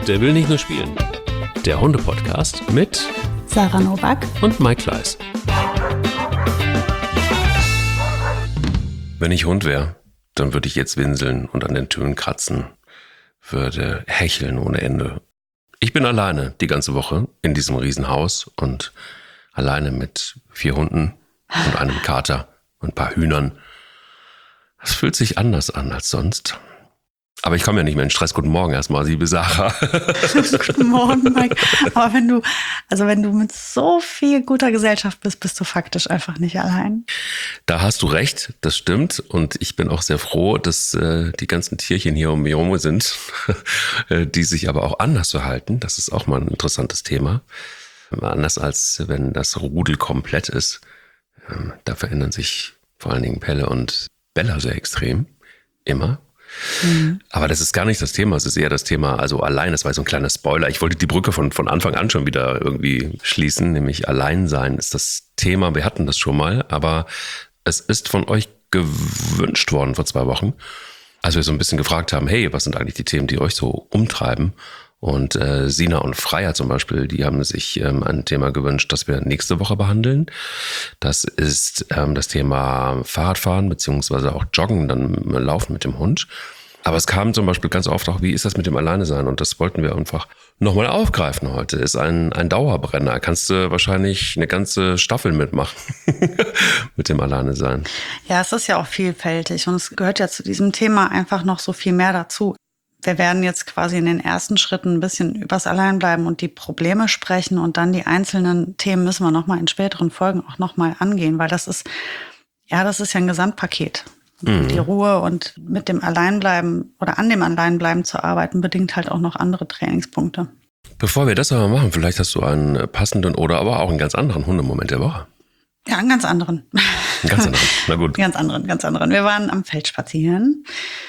Der will nicht nur spielen. Der Hunde-Podcast mit Sarah Novak und Mike Kleiss. Wenn ich Hund wäre, dann würde ich jetzt winseln und an den Türen kratzen, würde hecheln ohne Ende. Ich bin alleine die ganze Woche in diesem Riesenhaus und alleine mit 4 Hunden und einem Kater und ein paar Hühnern. Das fühlt sich anders an als sonst. Aber ich komme ja nicht mehr in Stress. Guten Morgen erstmal, liebe Sarah. Guten Morgen, Mike. Aber wenn du mit so viel guter Gesellschaft bist, bist du faktisch einfach nicht allein. Da hast du recht, das stimmt. Und ich bin auch sehr froh, dass die ganzen Tierchen hier um mich herum sind, die sich aber auch anders verhalten. Das ist auch mal ein interessantes Thema. Anders als wenn das Rudel komplett ist. Da verändern sich vor allen Dingen Pelle und Bella sehr extrem. Immer. Mhm. Aber das ist gar nicht das Thema, es ist eher das Thema, also allein, das war so ein kleiner Spoiler. Ich wollte die Brücke von Anfang an schon wieder irgendwie schließen, nämlich Alleinsein ist das Thema, wir hatten das schon mal, aber es ist von euch gewünscht worden vor 2 Wochen, als wir so ein bisschen gefragt haben, hey, was sind eigentlich die Themen, die euch so umtreiben? Und Sina und Freya zum Beispiel, die haben sich ein Thema gewünscht, das wir nächste Woche behandeln. Das ist das Thema Fahrradfahren beziehungsweise auch Joggen, dann Laufen mit dem Hund. Aber es kam zum Beispiel ganz oft auch, wie ist das mit dem Alleinesein? Und das wollten wir einfach nochmal aufgreifen heute. Ist ein Dauerbrenner. Kannst du wahrscheinlich eine ganze Staffel mitmachen mit dem Alleinesein. Ja, es ist ja auch vielfältig und es gehört ja zu diesem Thema einfach noch so viel mehr dazu. Wir werden jetzt quasi in den ersten Schritten ein bisschen übers Alleinbleiben und die Probleme sprechen und dann die einzelnen Themen müssen wir nochmal in späteren Folgen auch nochmal angehen, weil das ist ja ein Gesamtpaket. Mhm. Die Ruhe und mit dem Alleinbleiben oder an dem Alleinbleiben zu arbeiten, bedingt halt auch noch andere Trainingspunkte. Bevor wir das aber machen, vielleicht hast du einen passenden oder aber auch einen ganz anderen Hundemoment der Woche. Ja, einen ganz anderen. Einen ganz anderen, na gut. Ganz anderen. Wir waren am Feld spazieren.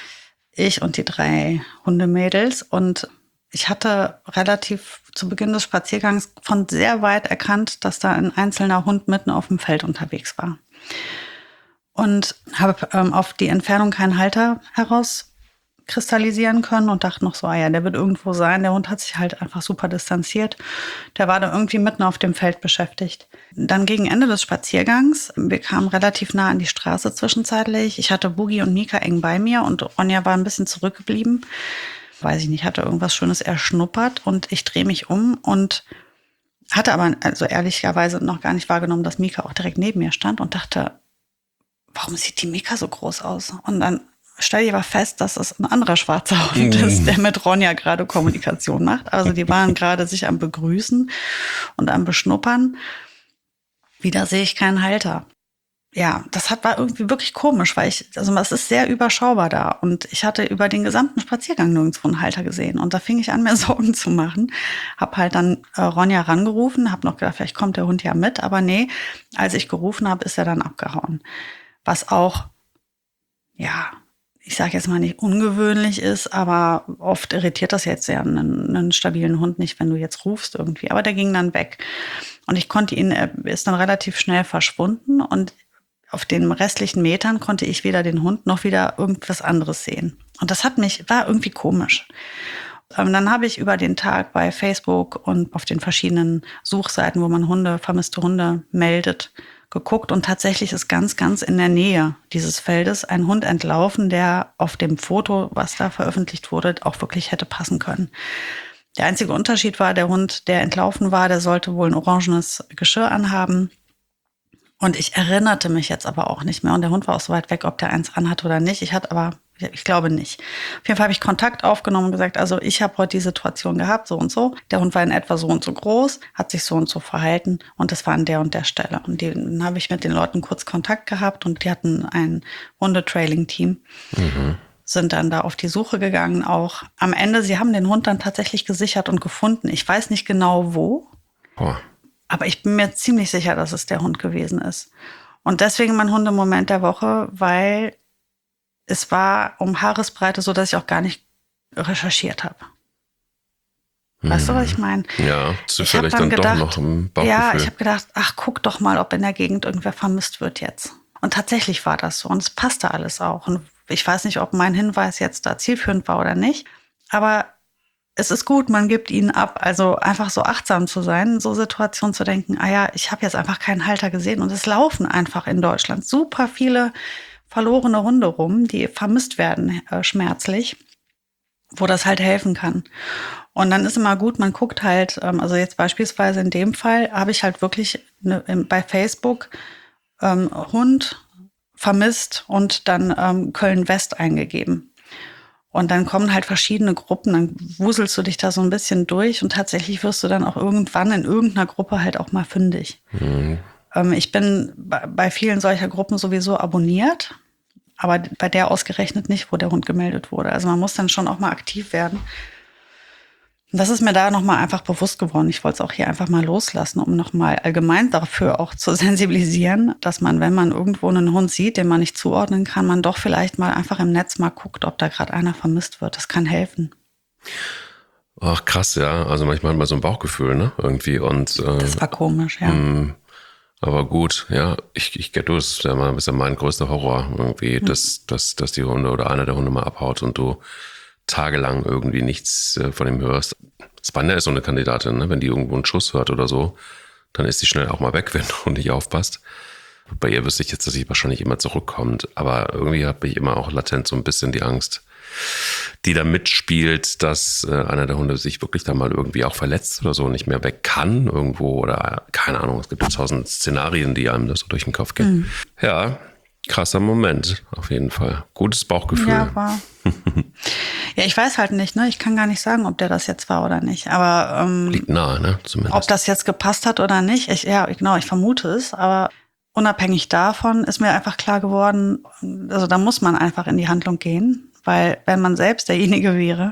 Ich und die 3 Hundemädels. Und ich hatte relativ zu Beginn des Spaziergangs von sehr weit erkannt, dass da ein einzelner Hund mitten auf dem Feld unterwegs war. Und habe auf die Entfernung keinen Halter herauskristallisieren können und dachte noch so, der wird irgendwo sein. Der Hund hat sich halt einfach super distanziert. Der war da irgendwie mitten auf dem Feld beschäftigt. Dann gegen Ende des Spaziergangs, wir kamen relativ nah an die Straße zwischenzeitlich. Ich hatte Boogie und Mika eng bei mir und Ronja war ein bisschen zurückgeblieben. Weiß ich nicht, hatte irgendwas Schönes erschnuppert und ich drehe mich um und hatte aber also ehrlicherweise noch gar nicht wahrgenommen, dass Mika auch direkt neben mir stand und dachte, warum sieht die Mika so groß aus? Und dann stelle ich aber fest, dass es ein anderer schwarzer Hund ist, der mit Ronja gerade Kommunikation macht. Also die waren gerade sich am Begrüßen und am Beschnuppern. Wieder sehe ich keinen Halter. Ja, war irgendwie wirklich komisch, weil es ist sehr überschaubar da. Und ich hatte über den gesamten Spaziergang nirgendwo einen Halter gesehen. Und da fing ich an, mir Sorgen zu machen. Hab halt dann Ronja rangerufen, hab noch gedacht, vielleicht kommt der Hund ja mit. Aber nee, als ich gerufen habe, ist er dann abgehauen. Was auch, ich sage jetzt mal nicht ungewöhnlich ist, aber oft irritiert das jetzt ja einen stabilen Hund nicht, wenn du jetzt rufst irgendwie. Aber der ging dann weg. Und ich konnte er ist dann relativ schnell verschwunden und auf den restlichen Metern konnte ich weder den Hund noch wieder irgendwas anderes sehen. Und das war irgendwie komisch. Dann habe ich über den Tag bei Facebook und auf den verschiedenen Suchseiten, wo man vermisste Hunde meldet, geguckt und tatsächlich ist ganz, ganz in der Nähe dieses Feldes ein Hund entlaufen, der auf dem Foto, was da veröffentlicht wurde, auch wirklich hätte passen können. Der einzige Unterschied war, der Hund, der entlaufen war, der sollte wohl ein orangenes Geschirr anhaben. Und ich erinnerte mich jetzt aber auch nicht mehr. Und der Hund war auch so weit weg, ob der eins anhat oder nicht. Ich glaube nicht. Auf jeden Fall habe ich Kontakt aufgenommen und gesagt, also ich habe heute die Situation gehabt, so und so. Der Hund war in etwa so und so groß, hat sich so und so verhalten und das war an der und der Stelle. Und dann habe ich mit den Leuten kurz Kontakt gehabt und die hatten ein Hundetrailing-Team. Mhm. Sind dann da auf die Suche gegangen auch. Am Ende, sie haben den Hund dann tatsächlich gesichert und gefunden. Ich weiß nicht genau wo, aber ich bin mir ziemlich sicher, dass es der Hund gewesen ist. Und deswegen mein Hundemoment der Woche, weil es war um Haaresbreite so, dass ich auch gar nicht recherchiert habe. Weißt du, was ich meine? Ja, zufällig dann gedacht, doch noch im Bauchgefühl. Ja, ich habe gedacht, guck doch mal, ob in der Gegend irgendwer vermisst wird jetzt. Und tatsächlich war das so und es passte alles auch. Und ich weiß nicht, ob mein Hinweis jetzt da zielführend war oder nicht, aber es ist gut, man gibt ihn ab. Also einfach so achtsam zu sein, in so Situationen zu denken, ich habe jetzt einfach keinen Halter gesehen. Und es laufen einfach in Deutschland super viele verlorene Hunde rum, die vermisst werden, schmerzlich, wo das halt helfen kann. Und dann ist immer gut, man guckt halt, also jetzt beispielsweise in dem Fall habe ich halt wirklich bei Facebook Hund vermisst und dann Köln-West eingegeben. Und dann kommen halt verschiedene Gruppen, dann wuselst du dich da so ein bisschen durch und tatsächlich wirst du dann auch irgendwann in irgendeiner Gruppe halt auch mal fündig. Mhm. Ich bin bei vielen solcher Gruppen sowieso abonniert, aber bei der ausgerechnet nicht, wo der Hund gemeldet wurde. Also man muss dann schon auch mal aktiv werden. Und das ist mir da nochmal einfach bewusst geworden. Ich wollte es auch hier einfach mal loslassen, um nochmal allgemein dafür auch zu sensibilisieren, dass man, wenn man irgendwo einen Hund sieht, den man nicht zuordnen kann, man doch vielleicht mal einfach im Netz mal guckt, ob da gerade einer vermisst wird. Das kann helfen. Ach krass, ja. Also manchmal hat man so ein Bauchgefühl, ne? Irgendwie. Und das war komisch, ja. Aber gut, ja, ich get du, das ist ja mein größter Horror irgendwie, dass die Hunde oder einer der Hunde mal abhaut und du tagelang irgendwie nichts von ihm hörst. Spanja ist so eine Kandidatin, ne? Wenn die irgendwo einen Schuss hört oder so, dann ist sie schnell auch mal weg, wenn du nicht aufpasst. Bei ihr wüsste ich jetzt, dass sie wahrscheinlich immer zurückkommt, aber irgendwie habe ich immer auch latent so ein bisschen die Angst, die da mitspielt, dass einer der Hunde sich wirklich da mal irgendwie auch verletzt oder so, nicht mehr weg kann irgendwo oder keine Ahnung, es gibt 1000 Szenarien, die einem das so durch den Kopf gehen. Mhm. Ja, krasser Moment, auf jeden Fall. Gutes Bauchgefühl. Ja, war. Ja, ich weiß halt nicht, ne? Ich kann gar nicht sagen, ob der das jetzt war oder nicht. Aber liegt nahe, ne? Zumindest. Ob das jetzt gepasst hat oder nicht, ich vermute es, aber unabhängig davon ist mir einfach klar geworden, also da muss man einfach in die Handlung gehen, weil wenn man selbst derjenige wäre,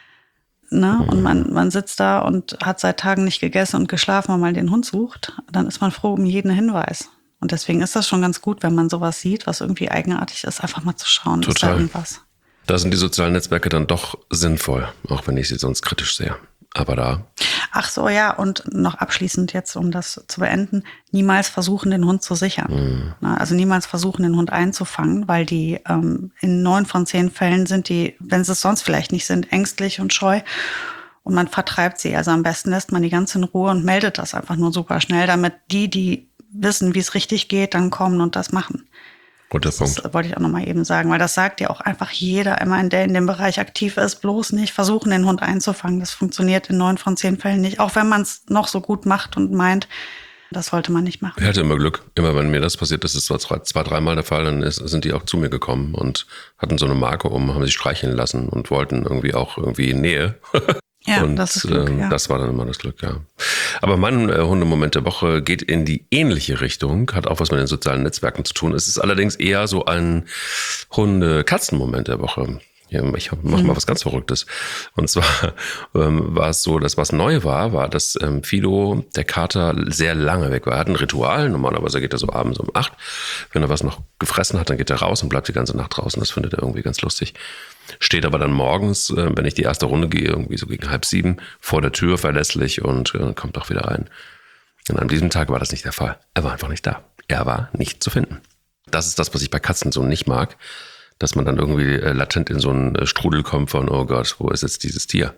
ne, und man sitzt da und hat seit Tagen nicht gegessen und geschlafen, weil man den Hund sucht, dann ist man froh um jeden Hinweis. Und deswegen ist das schon ganz gut, wenn man sowas sieht, was irgendwie eigenartig ist, einfach mal zu schauen, Total. Ist da irgendwas. Da sind die sozialen Netzwerke dann doch sinnvoll, auch wenn ich sie sonst kritisch sehe. Aber da. Ach so, ja, und noch abschließend jetzt, um das zu beenden, niemals versuchen, den Hund zu sichern. Also niemals versuchen, den Hund einzufangen, weil die in 9 von 10 Fällen sind die, wenn sie es sonst vielleicht nicht sind, ängstlich und scheu. Und man vertreibt sie. Also am besten lässt man die ganz in Ruhe und meldet das einfach nur super schnell, damit die wissen, wie es richtig geht, dann kommen und das machen. Guter Punkt. Das wollte ich auch nochmal eben sagen, weil das sagt ja auch einfach jeder, immer der in dem Bereich aktiv ist, bloß nicht versuchen, den Hund einzufangen. Das funktioniert in 9 von 10 Fällen nicht, auch wenn man es noch so gut macht und meint, das sollte man nicht machen. Ich hatte immer Glück. Immer wenn mir das passiert ist, das war 2-3 Mal der Fall, dann sind die auch zu mir gekommen und hatten so eine Marke haben sich streicheln lassen und wollten irgendwie Nähe. Ja, und das ist Glück, ja. Das war dann immer das Glück, ja. Aber mein Hundemoment der Woche geht in die ähnliche Richtung, hat auch was mit den sozialen Netzwerken zu tun. Es ist allerdings eher so ein Hunde-Katzen-Moment der Woche. Ja, ich mache mal was ganz Verrücktes. Und zwar war es so, dass was neu war, dass Fido, der Kater, sehr lange weg war. Er hat ein Ritual, normalerweise geht er so abends um 8. Wenn er was noch gefressen hat, dann geht er raus und bleibt die ganze Nacht draußen. Das findet er irgendwie ganz lustig. Steht aber dann morgens, wenn ich die erste Runde gehe, irgendwie so gegen 6:30, vor der Tür verlässlich und kommt auch wieder rein. Und an diesem Tag war das nicht der Fall. Er war einfach nicht da. Er war nicht zu finden. Das ist das, was ich bei Katzen so nicht mag, dass man dann irgendwie latent in so einen Strudel kommt von, oh Gott, wo ist jetzt dieses Tier?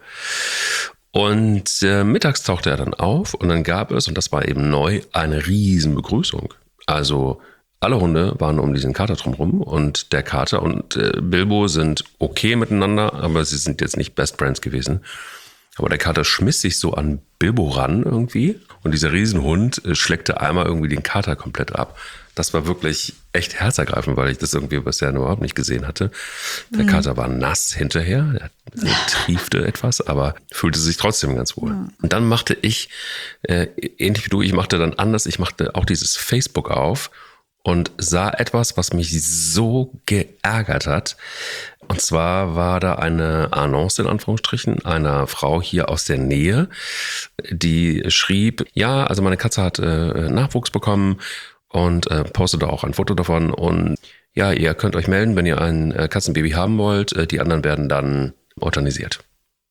Und mittags tauchte er dann auf und dann gab es, und das war eben neu, eine riesen Begrüßung. Also alle Hunde waren um diesen Kater drumherum und der Kater und Bilbo sind okay miteinander, aber sie sind jetzt nicht Best Friends gewesen. Aber der Kater schmiss sich so an Bilbo ran irgendwie und dieser Riesenhund schleckte einmal irgendwie den Kater komplett ab. Das war wirklich echt herzergreifend, weil ich das irgendwie bisher überhaupt nicht gesehen hatte. Der Kater war nass hinterher, er triefte etwas, aber fühlte sich trotzdem ganz wohl. Und dann machte ich, ähnlich wie du, ich machte dann anders, ich machte auch dieses Facebook auf und sah etwas, was mich so geärgert hat. Und zwar war da eine Annonce in Anführungsstrichen einer Frau hier aus der Nähe, die schrieb, ja, also meine Katze hat Nachwuchs bekommen und postete auch ein Foto davon. Und ja, ihr könnt euch melden, wenn ihr ein Katzenbaby haben wollt. Die anderen werden dann euthanisiert.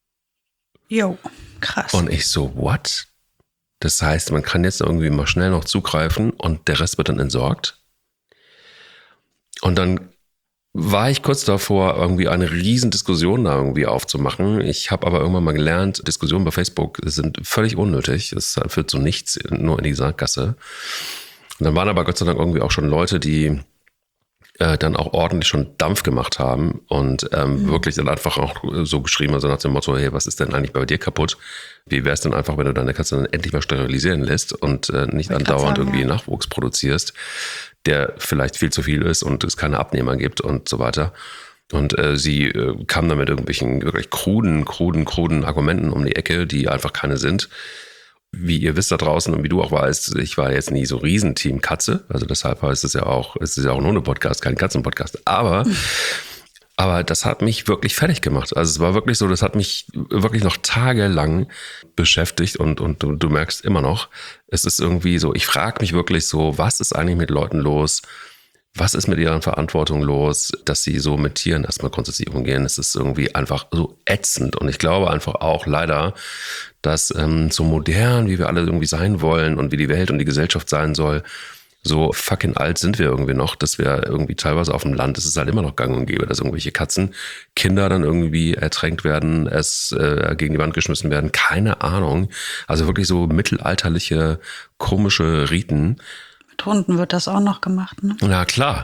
Jo, krass. Und ich so, what? Das heißt, man kann jetzt irgendwie mal schnell noch zugreifen und der Rest wird dann entsorgt. Und dann war ich kurz davor, irgendwie eine riesen Diskussion da irgendwie aufzumachen. Ich habe aber irgendwann mal gelernt, Diskussionen bei Facebook sind völlig unnötig. Es führt zu nichts, nur in die Sackgasse. Und dann waren aber Gott sei Dank irgendwie auch schon Leute, die dann auch ordentlich schon Dampf gemacht haben und wirklich dann einfach auch so geschrieben, also nach dem Motto, hey, was ist denn eigentlich bei dir kaputt? Wie wär's denn einfach, wenn du deine Katze dann endlich mal sterilisieren lässt und nicht andauernd irgendwie Nachwuchs produzierst, der vielleicht viel zu viel ist und es keine Abnehmer gibt und so weiter. Und sie kam dann mit irgendwelchen wirklich kruden Argumenten um die Ecke, die einfach keine sind. Wie ihr wisst da draußen und wie du auch weißt, ich war jetzt nie so Riesenteam Katze. Also deshalb heißt es ist ja auch ein Hunde-Podcast, kein Katzen-Podcast. Aber das hat mich wirklich fertig gemacht. Also es war wirklich so, das hat mich wirklich noch tagelang beschäftigt und du merkst immer noch, es ist irgendwie so, ich frage mich wirklich so, was ist eigentlich mit Leuten los? Was ist mit ihrer Verantwortung los, dass sie so mit Tieren erstmal grundsätzlich umgehen? Es ist irgendwie einfach so ätzend. Und ich glaube einfach auch leider, dass so modern, wie wir alle irgendwie sein wollen und wie die Welt und die Gesellschaft sein soll, so fucking alt sind wir irgendwie noch, dass wir irgendwie teilweise auf dem Land, es ist halt immer noch gang und gäbe, dass irgendwelche Kinder dann irgendwie ertränkt werden, gegen die Wand geschmissen werden, keine Ahnung. Also wirklich so mittelalterliche, komische Riten. Mit Hunden wird das auch noch gemacht, ne? Na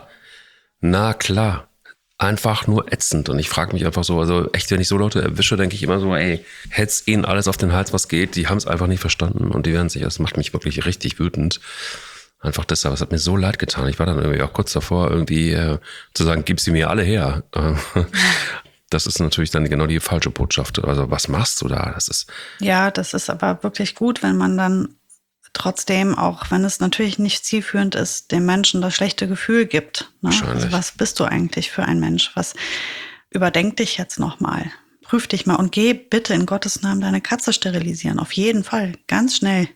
klar. Einfach nur ätzend. Und ich frage mich einfach so, also echt, wenn ich so Leute erwische, denke ich immer so, ey, hetz ihnen alles auf den Hals, was geht. Die haben es einfach nicht verstanden und die werden sich, das macht mich wirklich richtig wütend. Einfach deshalb, es hat mir so leid getan. Ich war dann irgendwie auch kurz davor, irgendwie zu sagen, gib sie mir alle her. Das ist natürlich dann genau die falsche Botschaft. Also was machst du da? Das ist aber wirklich gut, wenn man dann trotzdem, auch wenn es natürlich nicht zielführend ist, dem Menschen das schlechte Gefühl gibt. Ne? Also was bist du eigentlich für ein Mensch? Überdenk dich jetzt nochmal. Prüf dich mal und geh bitte in Gottes Namen deine Katze sterilisieren. Auf jeden Fall. Ganz schnell.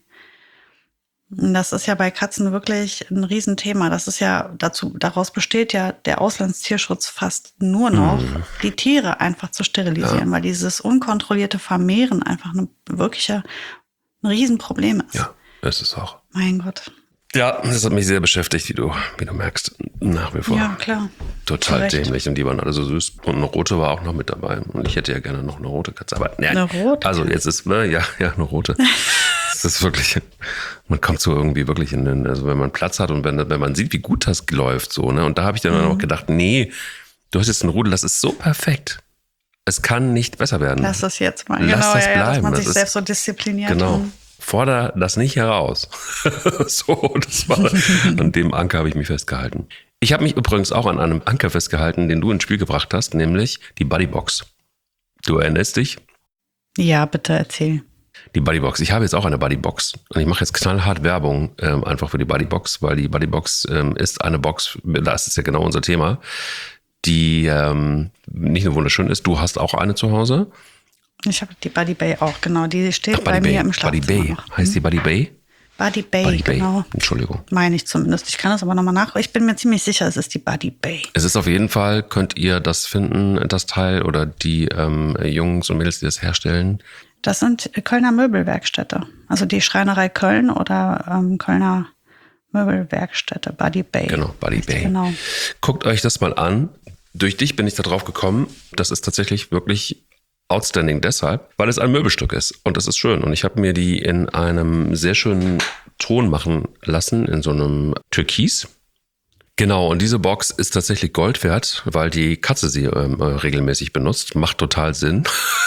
Und das ist ja bei Katzen wirklich ein Riesenthema. Das ist ja daraus besteht ja der Auslandstierschutz fast nur noch, die Tiere einfach zu sterilisieren, weil dieses unkontrollierte Vermehren einfach ein Riesenproblem ist. Ja. Das ist auch. Mein Gott. Ja, das hat mich sehr beschäftigt, wie du merkst, nach wie vor. Ja, klar. Total dämlich und die waren alle so süß. Und eine rote war auch noch mit dabei. Und ich hätte ja gerne noch eine rote Katze. Aber eine rote? Also jetzt ist, ja, eine rote. Das ist wirklich, man kommt so irgendwie wirklich also wenn man Platz hat und wenn man sieht, wie gut das läuft, so, ne. Und da habe ich dann auch gedacht, nee, du hast jetzt einen Rudel, das ist so perfekt. Es kann nicht besser werden. Lass das jetzt mal. Lass das bleiben. Dass man sich selbst so diszipliniert. Genau. Forder das nicht heraus. So, das war, an dem Anker habe ich mich festgehalten. Ich habe mich übrigens auch an einem Anker festgehalten, den du ins Spiel gebracht hast, nämlich die Buddybox. Du erinnerst dich? Ja, bitte erzähl. Die Buddybox. Ich habe jetzt auch eine Buddybox und ich mache jetzt knallhart Werbung einfach für die Buddybox, weil die Buddybox ist eine Box, das ist ja genau unser Thema, die nicht nur wunderschön ist, du hast auch eine zu Hause. Ich habe die Buddy Bay auch, genau. Die steht bei mir im Schlafzimmer. Buddy Bay. Noch. Heißt die Buddy Bay? Buddy Bay, genau. Entschuldigung. Meine ich zumindest. Ich kann das aber nochmal nachgucken. Ich bin mir ziemlich sicher, es ist die Buddy Bay. Es ist auf jeden Fall, könnt ihr das finden, das Teil, oder die Jungs und Mädels, die das herstellen? Das sind Kölner Möbelwerkstätte. Also die Schreinerei Köln oder Kölner Möbelwerkstätte, Buddy Bay. Genau, Buddy Bay. Genau. Guckt euch das mal an. Durch dich bin ich da drauf gekommen. Das ist tatsächlich wirklich outstanding deshalb, weil es ein Möbelstück ist und das ist schön. Und ich habe mir die in einem sehr schönen Ton machen lassen, in so einem Türkis. Genau, und diese Box ist tatsächlich Gold wert, weil die Katze sie regelmäßig benutzt. Macht total Sinn.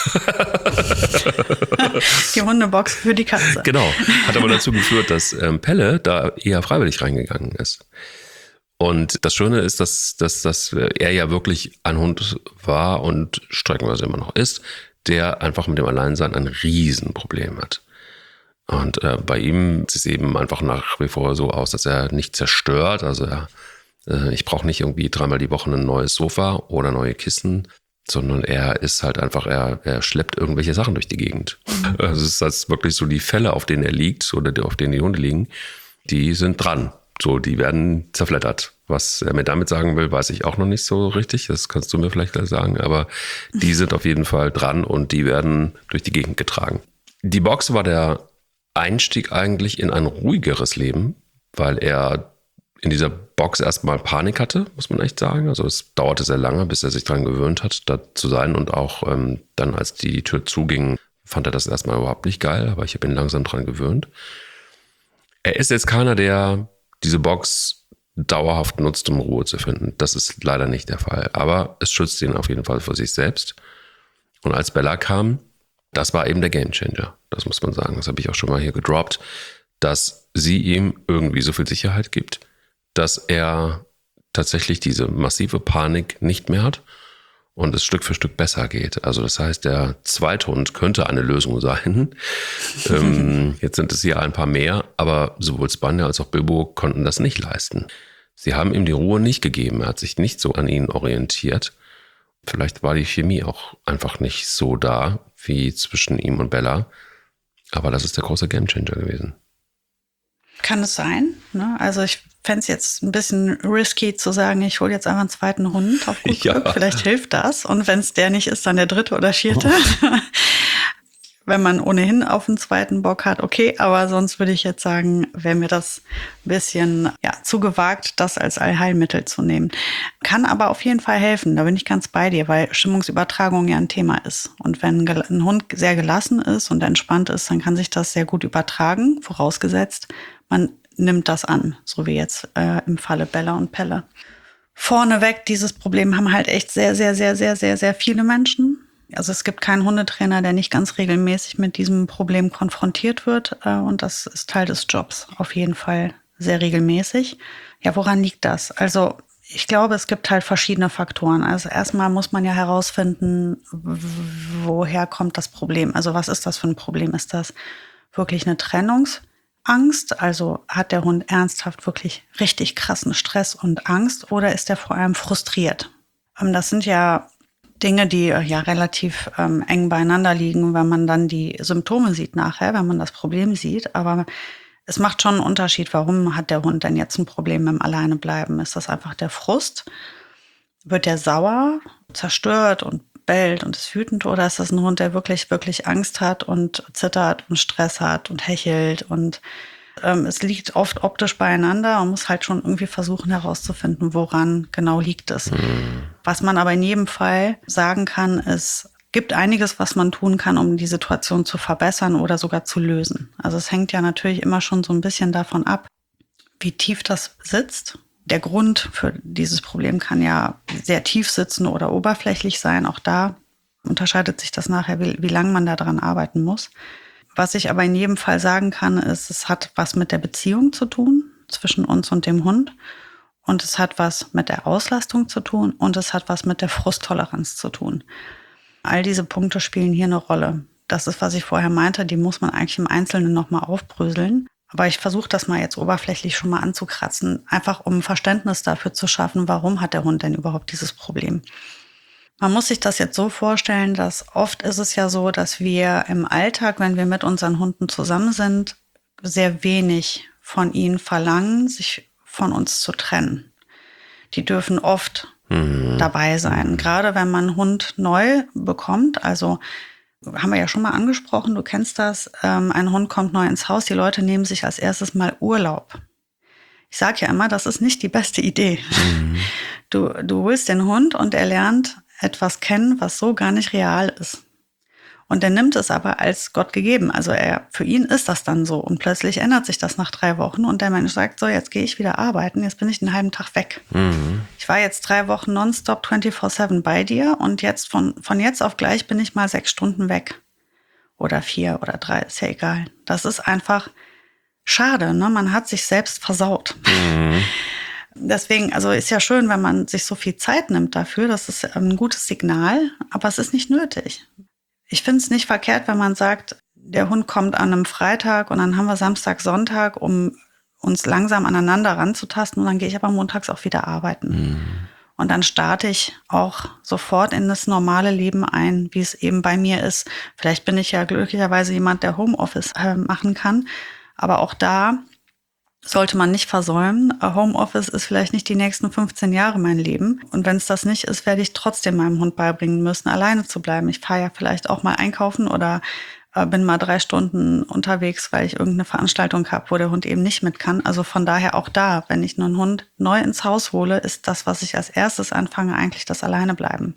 Die Hundebox für die Katze. Genau, hat aber dazu geführt, dass Pelle da eher freiwillig reingegangen ist. Und das Schöne ist, dass er ja wirklich ein Hund war und streckenweise immer noch ist, der einfach mit dem Alleinsein ein Riesenproblem hat. Und bei ihm sieht es eben einfach nach wie vor so aus, dass er nicht zerstört. Also ich brauche nicht irgendwie 3-mal die Woche ein neues Sofa oder neue Kissen, sondern er ist halt einfach, er schleppt irgendwelche Sachen durch die Gegend. Also es ist halt wirklich so, die Felle, auf denen er liegt oder auf denen die Hunde liegen, die sind dran. So, die werden zerfleddert. Was er mir damit sagen will, weiß ich auch noch nicht so richtig. Das kannst du mir vielleicht gleich sagen. Aber die sind auf jeden Fall dran und die werden durch die Gegend getragen. Die Box war der Einstieg eigentlich in ein ruhigeres Leben, weil er in dieser Box erstmal Panik hatte, muss man echt sagen. Also es dauerte sehr lange, bis er sich daran gewöhnt hat, da zu sein. Und auch dann, als die Tür zuging, fand er das erstmal überhaupt nicht geil. Aber ich habe ihn langsam dran gewöhnt. Er ist jetzt keiner, der diese Box dauerhaft nutzt, um Ruhe zu finden. Das ist leider nicht der Fall. Aber es schützt ihn auf jeden Fall vor sich selbst. Und als Bella kam, das war eben der Gamechanger. Das muss man sagen. Das habe ich auch schon mal hier gedroppt. Dass sie ihm irgendwie so viel Sicherheit gibt, dass er tatsächlich diese massive Panik nicht mehr hat und es Stück für Stück besser geht. Also das heißt, der Zweithund könnte eine Lösung sein. Jetzt sind es hier ein paar mehr, aber sowohl Spanja als auch Bilbo konnten das nicht leisten. Sie haben ihm die Ruhe nicht gegeben. Er hat sich nicht so an ihnen orientiert. Vielleicht war die Chemie auch einfach nicht so da wie zwischen ihm und Bella. Aber das ist der große Gamechanger gewesen. Kann es sein, ne? Also ich fände es jetzt ein bisschen risky zu sagen, ich hole jetzt einfach einen zweiten Hund auf gut Glück. Vielleicht hilft das. Und wenn es der nicht ist, dann der dritte oder vierte. Wenn man ohnehin auf einen zweiten Bock hat, okay. Aber sonst würde ich jetzt sagen, wäre mir das ein bisschen zu gewagt, das als Allheilmittel zu nehmen. Kann aber auf jeden Fall helfen. Da bin ich ganz bei dir, weil Stimmungsübertragung ja ein Thema ist. Und wenn ein Hund sehr gelassen ist und entspannt ist, dann kann sich das sehr gut übertragen, vorausgesetzt, man nimmt das an, so wie jetzt im Falle Bella und Pelle. Vorneweg, dieses Problem haben halt echt sehr, sehr, sehr, sehr, sehr, sehr viele Menschen. Also es gibt keinen Hundetrainer, der nicht ganz regelmäßig mit diesem Problem konfrontiert wird. Und das ist Teil des Jobs, auf jeden Fall sehr regelmäßig. Ja, woran liegt das? Also ich glaube, es gibt halt verschiedene Faktoren. Also erstmal muss man ja herausfinden, woher kommt das Problem? Also was ist das für ein Problem? Ist das wirklich eine Trennungsangst? Also hat der Hund ernsthaft wirklich richtig krassen Stress und Angst oder ist er vor allem frustriert? Das sind ja Dinge, die relativ eng beieinander liegen, wenn man dann die Symptome sieht nachher, wenn man das Problem sieht. Aber es macht schon einen Unterschied, warum hat der Hund denn jetzt ein Problem mit dem Alleinebleiben? Ist das einfach der Frust? Wird der sauer, zerstört und bellt und ist wütend? Oder ist das ein Hund, der wirklich, wirklich Angst hat und zittert und Stress hat und hechelt? Und es liegt oft optisch beieinander. Man muss halt schon irgendwie versuchen herauszufinden, woran genau liegt es. Was man aber in jedem Fall sagen kann, es gibt einiges, was man tun kann, um die Situation zu verbessern oder sogar zu lösen. Also es hängt ja natürlich immer schon so ein bisschen davon ab, wie tief das sitzt. Der Grund für dieses Problem kann ja sehr tief sitzen oder oberflächlich sein. Auch da unterscheidet sich das nachher, wie lange man daran arbeiten muss. Was ich aber in jedem Fall sagen kann, ist, es hat was mit der Beziehung zu tun zwischen uns und dem Hund. Und es hat was mit der Auslastung zu tun und es hat was mit der Frusttoleranz zu tun. All diese Punkte spielen hier eine Rolle. Das ist, was ich vorher meinte, die muss man eigentlich im Einzelnen nochmal aufbröseln. Aber ich versuche das mal jetzt oberflächlich schon mal anzukratzen, einfach um Verständnis dafür zu schaffen, warum hat der Hund denn überhaupt dieses Problem. Man muss sich das jetzt so vorstellen, dass oft ist es ja so, dass wir im Alltag, wenn wir mit unseren Hunden zusammen sind, sehr wenig von ihnen verlangen, sich von uns zu trennen. Die dürfen oft dabei sein. Gerade wenn man einen Hund neu bekommt, also haben wir ja schon mal angesprochen, du kennst das, ein Hund kommt neu ins Haus, die Leute nehmen sich als erstes mal Urlaub. Ich sage ja immer, das ist nicht die beste Idee. Du holst den Hund und er lernt etwas kennen, was so gar nicht real ist. Und er nimmt es aber als Gott gegeben. Also für ihn ist das dann so. Und plötzlich ändert sich das nach 3 Wochen und der Mensch sagt, so, jetzt gehe ich wieder arbeiten, jetzt bin ich einen halben Tag weg. Ich war jetzt 3 Wochen nonstop 24/7 bei dir und jetzt von jetzt auf gleich bin ich mal 6 Stunden weg. Oder 4 oder 3, ist ja egal. Das ist einfach schade, ne? Man hat sich selbst versaut. Deswegen, also ist ja schön, wenn man sich so viel Zeit nimmt dafür. Das ist ein gutes Signal, aber es ist nicht nötig. Ich finde es nicht verkehrt, wenn man sagt, der Hund kommt an einem Freitag und dann haben wir Samstag, Sonntag, um uns langsam aneinander ranzutasten und dann gehe ich aber montags auch wieder arbeiten. Und dann starte ich auch sofort in das normale Leben ein, wie es eben bei mir ist. Vielleicht bin ich ja glücklicherweise jemand, der Homeoffice machen kann, aber auch da sollte man nicht versäumen. Homeoffice ist vielleicht nicht die nächsten 15 Jahre mein Leben. Und wenn es das nicht ist, werde ich trotzdem meinem Hund beibringen müssen, alleine zu bleiben. Ich fahre ja vielleicht auch mal einkaufen oder bin mal 3 Stunden unterwegs, weil ich irgendeine Veranstaltung habe, wo der Hund eben nicht mit kann. Also von daher auch da, wenn ich einen Hund neu ins Haus hole, ist das, was ich als erstes anfange, eigentlich das Alleinebleiben.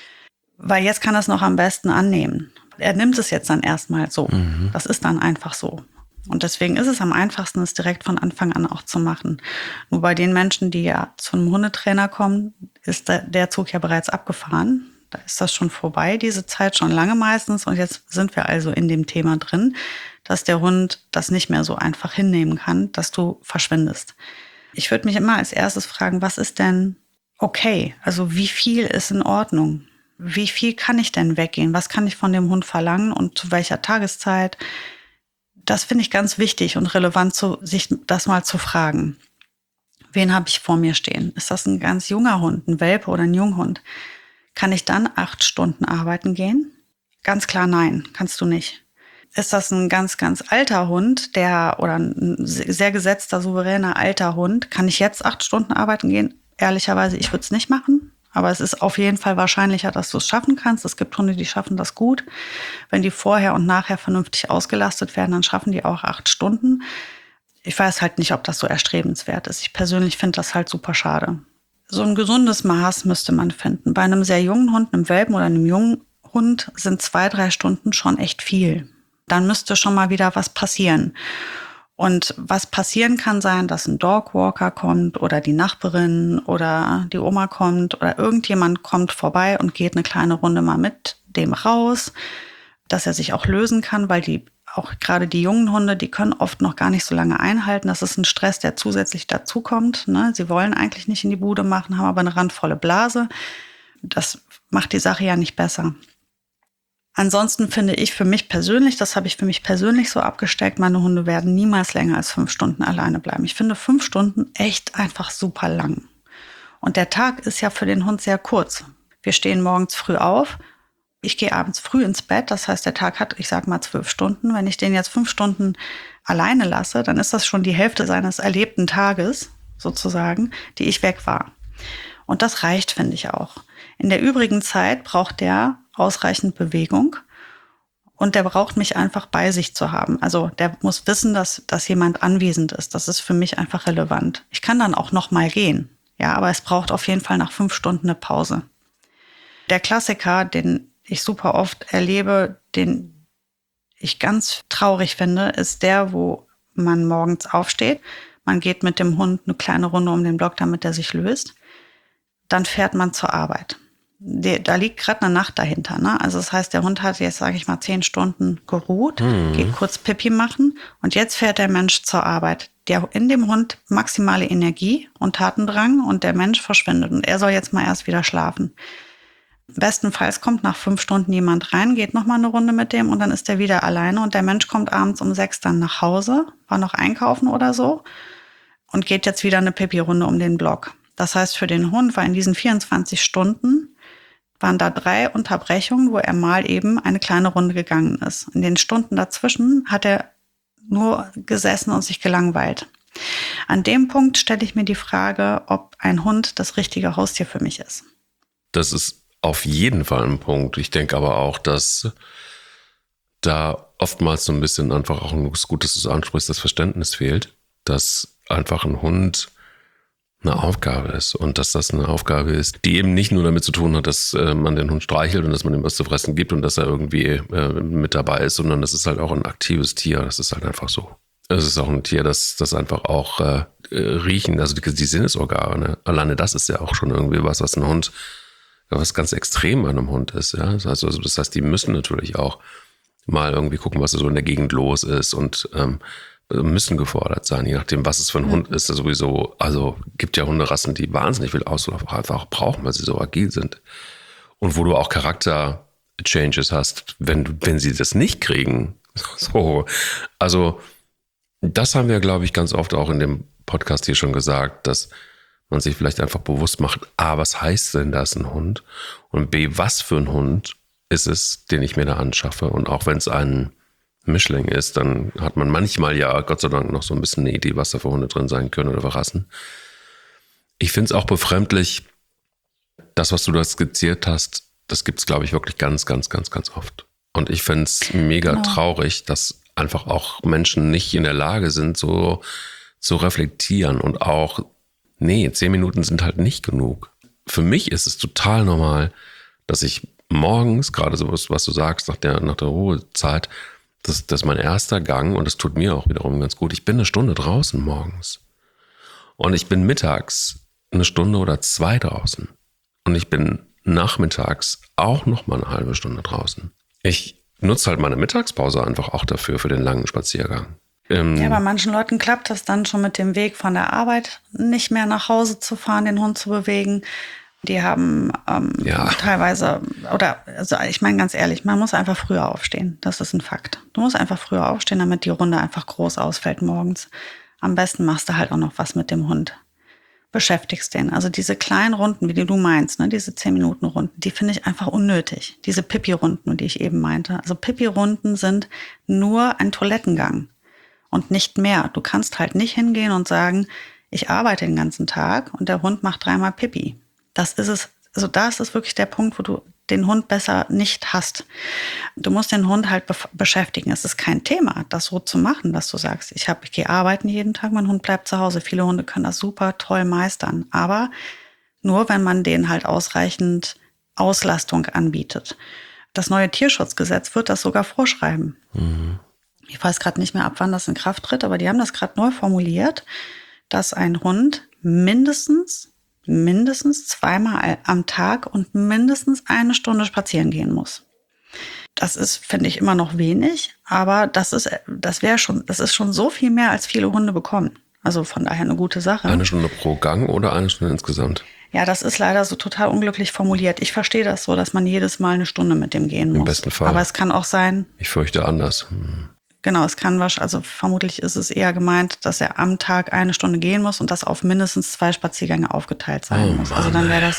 Weil jetzt kann er es noch am besten annehmen. Er nimmt es jetzt dann erstmal so. Das ist dann einfach so. Und deswegen ist es am einfachsten, es direkt von Anfang an auch zu machen. Nur bei den Menschen, die ja zu einem Hundetrainer kommen, ist der Zug ja bereits abgefahren. Da ist das schon vorbei, diese Zeit schon lange meistens. Und jetzt sind wir also in dem Thema drin, dass der Hund das nicht mehr so einfach hinnehmen kann, dass du verschwindest. Ich würde mich immer als erstes fragen, was ist denn okay? Also wie viel ist in Ordnung? Wie viel kann ich denn weggehen? Was kann ich von dem Hund verlangen und zu welcher Tageszeit? Das finde ich ganz wichtig und relevant, sich das mal zu fragen. Wen habe ich vor mir stehen? Ist das ein ganz junger Hund, ein Welpe oder ein Junghund? Kann ich dann 8 Stunden arbeiten gehen? Ganz klar nein, kannst du nicht. Ist das ein ganz, ganz alter Hund, oder ein sehr gesetzter, souveräner alter Hund? Kann ich jetzt 8 Stunden arbeiten gehen? Ehrlicherweise, ich würde es nicht machen. Aber es ist auf jeden Fall wahrscheinlicher, dass du es schaffen kannst. Es gibt Hunde, die schaffen das gut. Wenn die vorher und nachher vernünftig ausgelastet werden, dann schaffen die auch 8 Stunden. Ich weiß halt nicht, ob das so erstrebenswert ist. Ich persönlich finde das halt super schade. So ein gesundes Maß müsste man finden. Bei einem sehr jungen Hund, einem Welpen oder einem jungen Hund sind 2-3 Stunden schon echt viel. Dann müsste schon mal wieder was passieren. Und was passieren kann sein, dass ein Dogwalker kommt oder die Nachbarin oder die Oma kommt oder irgendjemand kommt vorbei und geht eine kleine Runde mal mit dem raus, dass er sich auch lösen kann, weil auch gerade die jungen Hunde, die können oft noch gar nicht so lange einhalten. Das ist ein Stress, der zusätzlich dazukommt, ne? Sie wollen eigentlich nicht in die Bude machen, haben aber eine randvolle Blase. Das macht die Sache ja nicht besser. Ansonsten finde ich für mich persönlich, das habe ich für mich persönlich so abgesteckt, meine Hunde werden niemals länger als 5 Stunden alleine bleiben. Ich finde 5 Stunden echt einfach super lang. Und der Tag ist ja für den Hund sehr kurz. Wir stehen morgens früh auf, ich gehe abends früh ins Bett, das heißt, der Tag hat, ich sag mal 12 Stunden. Wenn ich den jetzt 5 Stunden alleine lasse, dann ist das schon die Hälfte seines erlebten Tages, sozusagen, die ich weg war. Und das reicht, finde ich auch. In der übrigen Zeit braucht der ausreichend Bewegung und der braucht mich einfach bei sich zu haben. Also der muss wissen, dass jemand anwesend ist. Das ist für mich einfach relevant. Ich kann dann auch noch mal gehen, ja, aber es braucht auf jeden Fall nach 5 Stunden eine Pause. Der Klassiker, den ich super oft erlebe, den ich ganz traurig finde, ist der, wo man morgens aufsteht, man geht mit dem Hund eine kleine Runde um den Block, damit er sich löst, dann fährt man zur Arbeit. Da liegt gerade eine Nacht dahinter, ne? Also das heißt, der Hund hat jetzt, sage ich mal, 10 Stunden geruht, geht kurz Pipi machen und jetzt fährt der Mensch zur Arbeit. In dem Hund maximale Energie und Tatendrang und der Mensch verschwindet und er soll jetzt mal erst wieder schlafen. Bestenfalls kommt nach 5 Stunden jemand rein, geht noch mal eine Runde mit dem und dann ist er wieder alleine und der Mensch kommt abends um 6 dann nach Hause, war noch einkaufen oder so und geht jetzt wieder eine Pipi-Runde um den Block. Das heißt, für den Hund war in diesen 24 Stunden waren da 3 Unterbrechungen, wo er mal eben eine kleine Runde gegangen ist. In den Stunden dazwischen hat er nur gesessen und sich gelangweilt. An dem Punkt stelle ich mir die Frage, ob ein Hund das richtige Haustier für mich ist. Das ist auf jeden Fall ein Punkt. Ich denke aber auch, dass da oftmals so ein bisschen einfach auch ein gutes, dass du ansprichst, das Verständnis fehlt, dass einfach ein Hund eine Aufgabe ist und dass das eine Aufgabe ist, die eben nicht nur damit zu tun hat, dass man den Hund streichelt und dass man ihm was zu fressen gibt und dass er irgendwie mit dabei ist, sondern das ist halt auch ein aktives Tier. Das ist halt einfach so. Es ist auch ein Tier, das einfach auch riechen, also die Sinnesorgane. Ne? Alleine das ist ja auch schon irgendwie was ein Hund, was ganz extrem an einem Hund ist. Ja? Also das heißt, die müssen natürlich auch mal irgendwie gucken, was so in der Gegend los ist und müssen gefordert sein, je nachdem, was es für ein Hund ist. Sowieso, also gibt ja Hunderassen, die wahnsinnig viel Auslauf einfach brauchen, weil sie so agil sind. Und wo du auch Charakter-Changes hast, wenn sie das nicht kriegen. So, also das haben wir, glaube ich, ganz oft auch in dem Podcast hier schon gesagt, dass man sich vielleicht einfach bewusst macht, A, was heißt denn das ein Hund? Und B, was für ein Hund ist es, den ich mir da anschaffe? Und auch wenn es ein Mischling ist, dann hat man manchmal ja, Gott sei Dank, noch so ein bisschen eine Idee, was da für Hunde drin sein können oder für Rassen. Ich finde es auch befremdlich, das, was du da skizziert hast, das gibt es, glaube ich, wirklich ganz, ganz, ganz, ganz oft. Und ich finde es mega Genau. traurig, dass einfach auch Menschen nicht in der Lage sind, so zu reflektieren und auch, 10 Minuten sind halt nicht genug. Für mich ist es total normal, dass ich morgens, gerade so was du sagst, nach der Ruhezeit, das ist mein erster Gang und das tut mir auch wiederum ganz gut. Ich bin eine Stunde draußen morgens und ich bin mittags eine Stunde oder 2 draußen und ich bin nachmittags auch noch mal eine halbe Stunde draußen. Ich nutze halt meine Mittagspause einfach auch dafür, für den langen Spaziergang. Ja, bei manchen Leuten klappt das dann schon mit dem Weg von der Arbeit, nicht mehr nach Hause zu fahren, den Hund zu bewegen. Die haben teilweise, also ich meine ganz ehrlich, man muss einfach früher aufstehen. Das ist ein Fakt. Du musst einfach früher aufstehen, damit die Runde einfach groß ausfällt morgens. Am besten machst du halt auch noch was mit dem Hund. Beschäftigst den. Also diese kleinen Runden, wie die du meinst, ne, diese 10-Minuten-Runden, die finde ich einfach unnötig. Diese Pipi-Runden, die ich eben meinte. Also Pipi-Runden sind nur ein Toilettengang und nicht mehr. Du kannst halt nicht hingehen und sagen, ich arbeite den ganzen Tag und der Hund macht 3-mal Pipi. Das ist es. Also da ist es wirklich der Punkt, wo du den Hund besser nicht hast. Du musst den Hund halt beschäftigen. Es ist kein Thema, das so zu machen, dass du sagst, ich gehe arbeiten jeden Tag, mein Hund bleibt zu Hause. Viele Hunde können das super toll meistern. Aber nur, wenn man denen halt ausreichend Auslastung anbietet. Das neue Tierschutzgesetz wird das sogar vorschreiben. Mhm. Ich weiß gerade nicht mehr, ab wann das in Kraft tritt, aber die haben das gerade neu formuliert, dass ein Hund mindestens 2-mal am Tag und mindestens 1 Stunde spazieren gehen muss. Das ist, finde ich, immer noch wenig, aber das ist schon so viel mehr, als viele Hunde bekommen. Also von daher eine gute Sache. 1 Stunde pro Gang oder 1 Stunde insgesamt? Ja, das ist leider so total unglücklich formuliert. Ich verstehe das so, dass man jedes Mal 1 Stunde mit dem gehen muss. Im besten Fall. Aber es kann auch sein. Ich fürchte anders. Genau, es kann also vermutlich ist es eher gemeint, dass er am Tag 1 Stunde gehen muss und das auf mindestens 2 Spaziergänge aufgeteilt sein muss. Also dann wäre das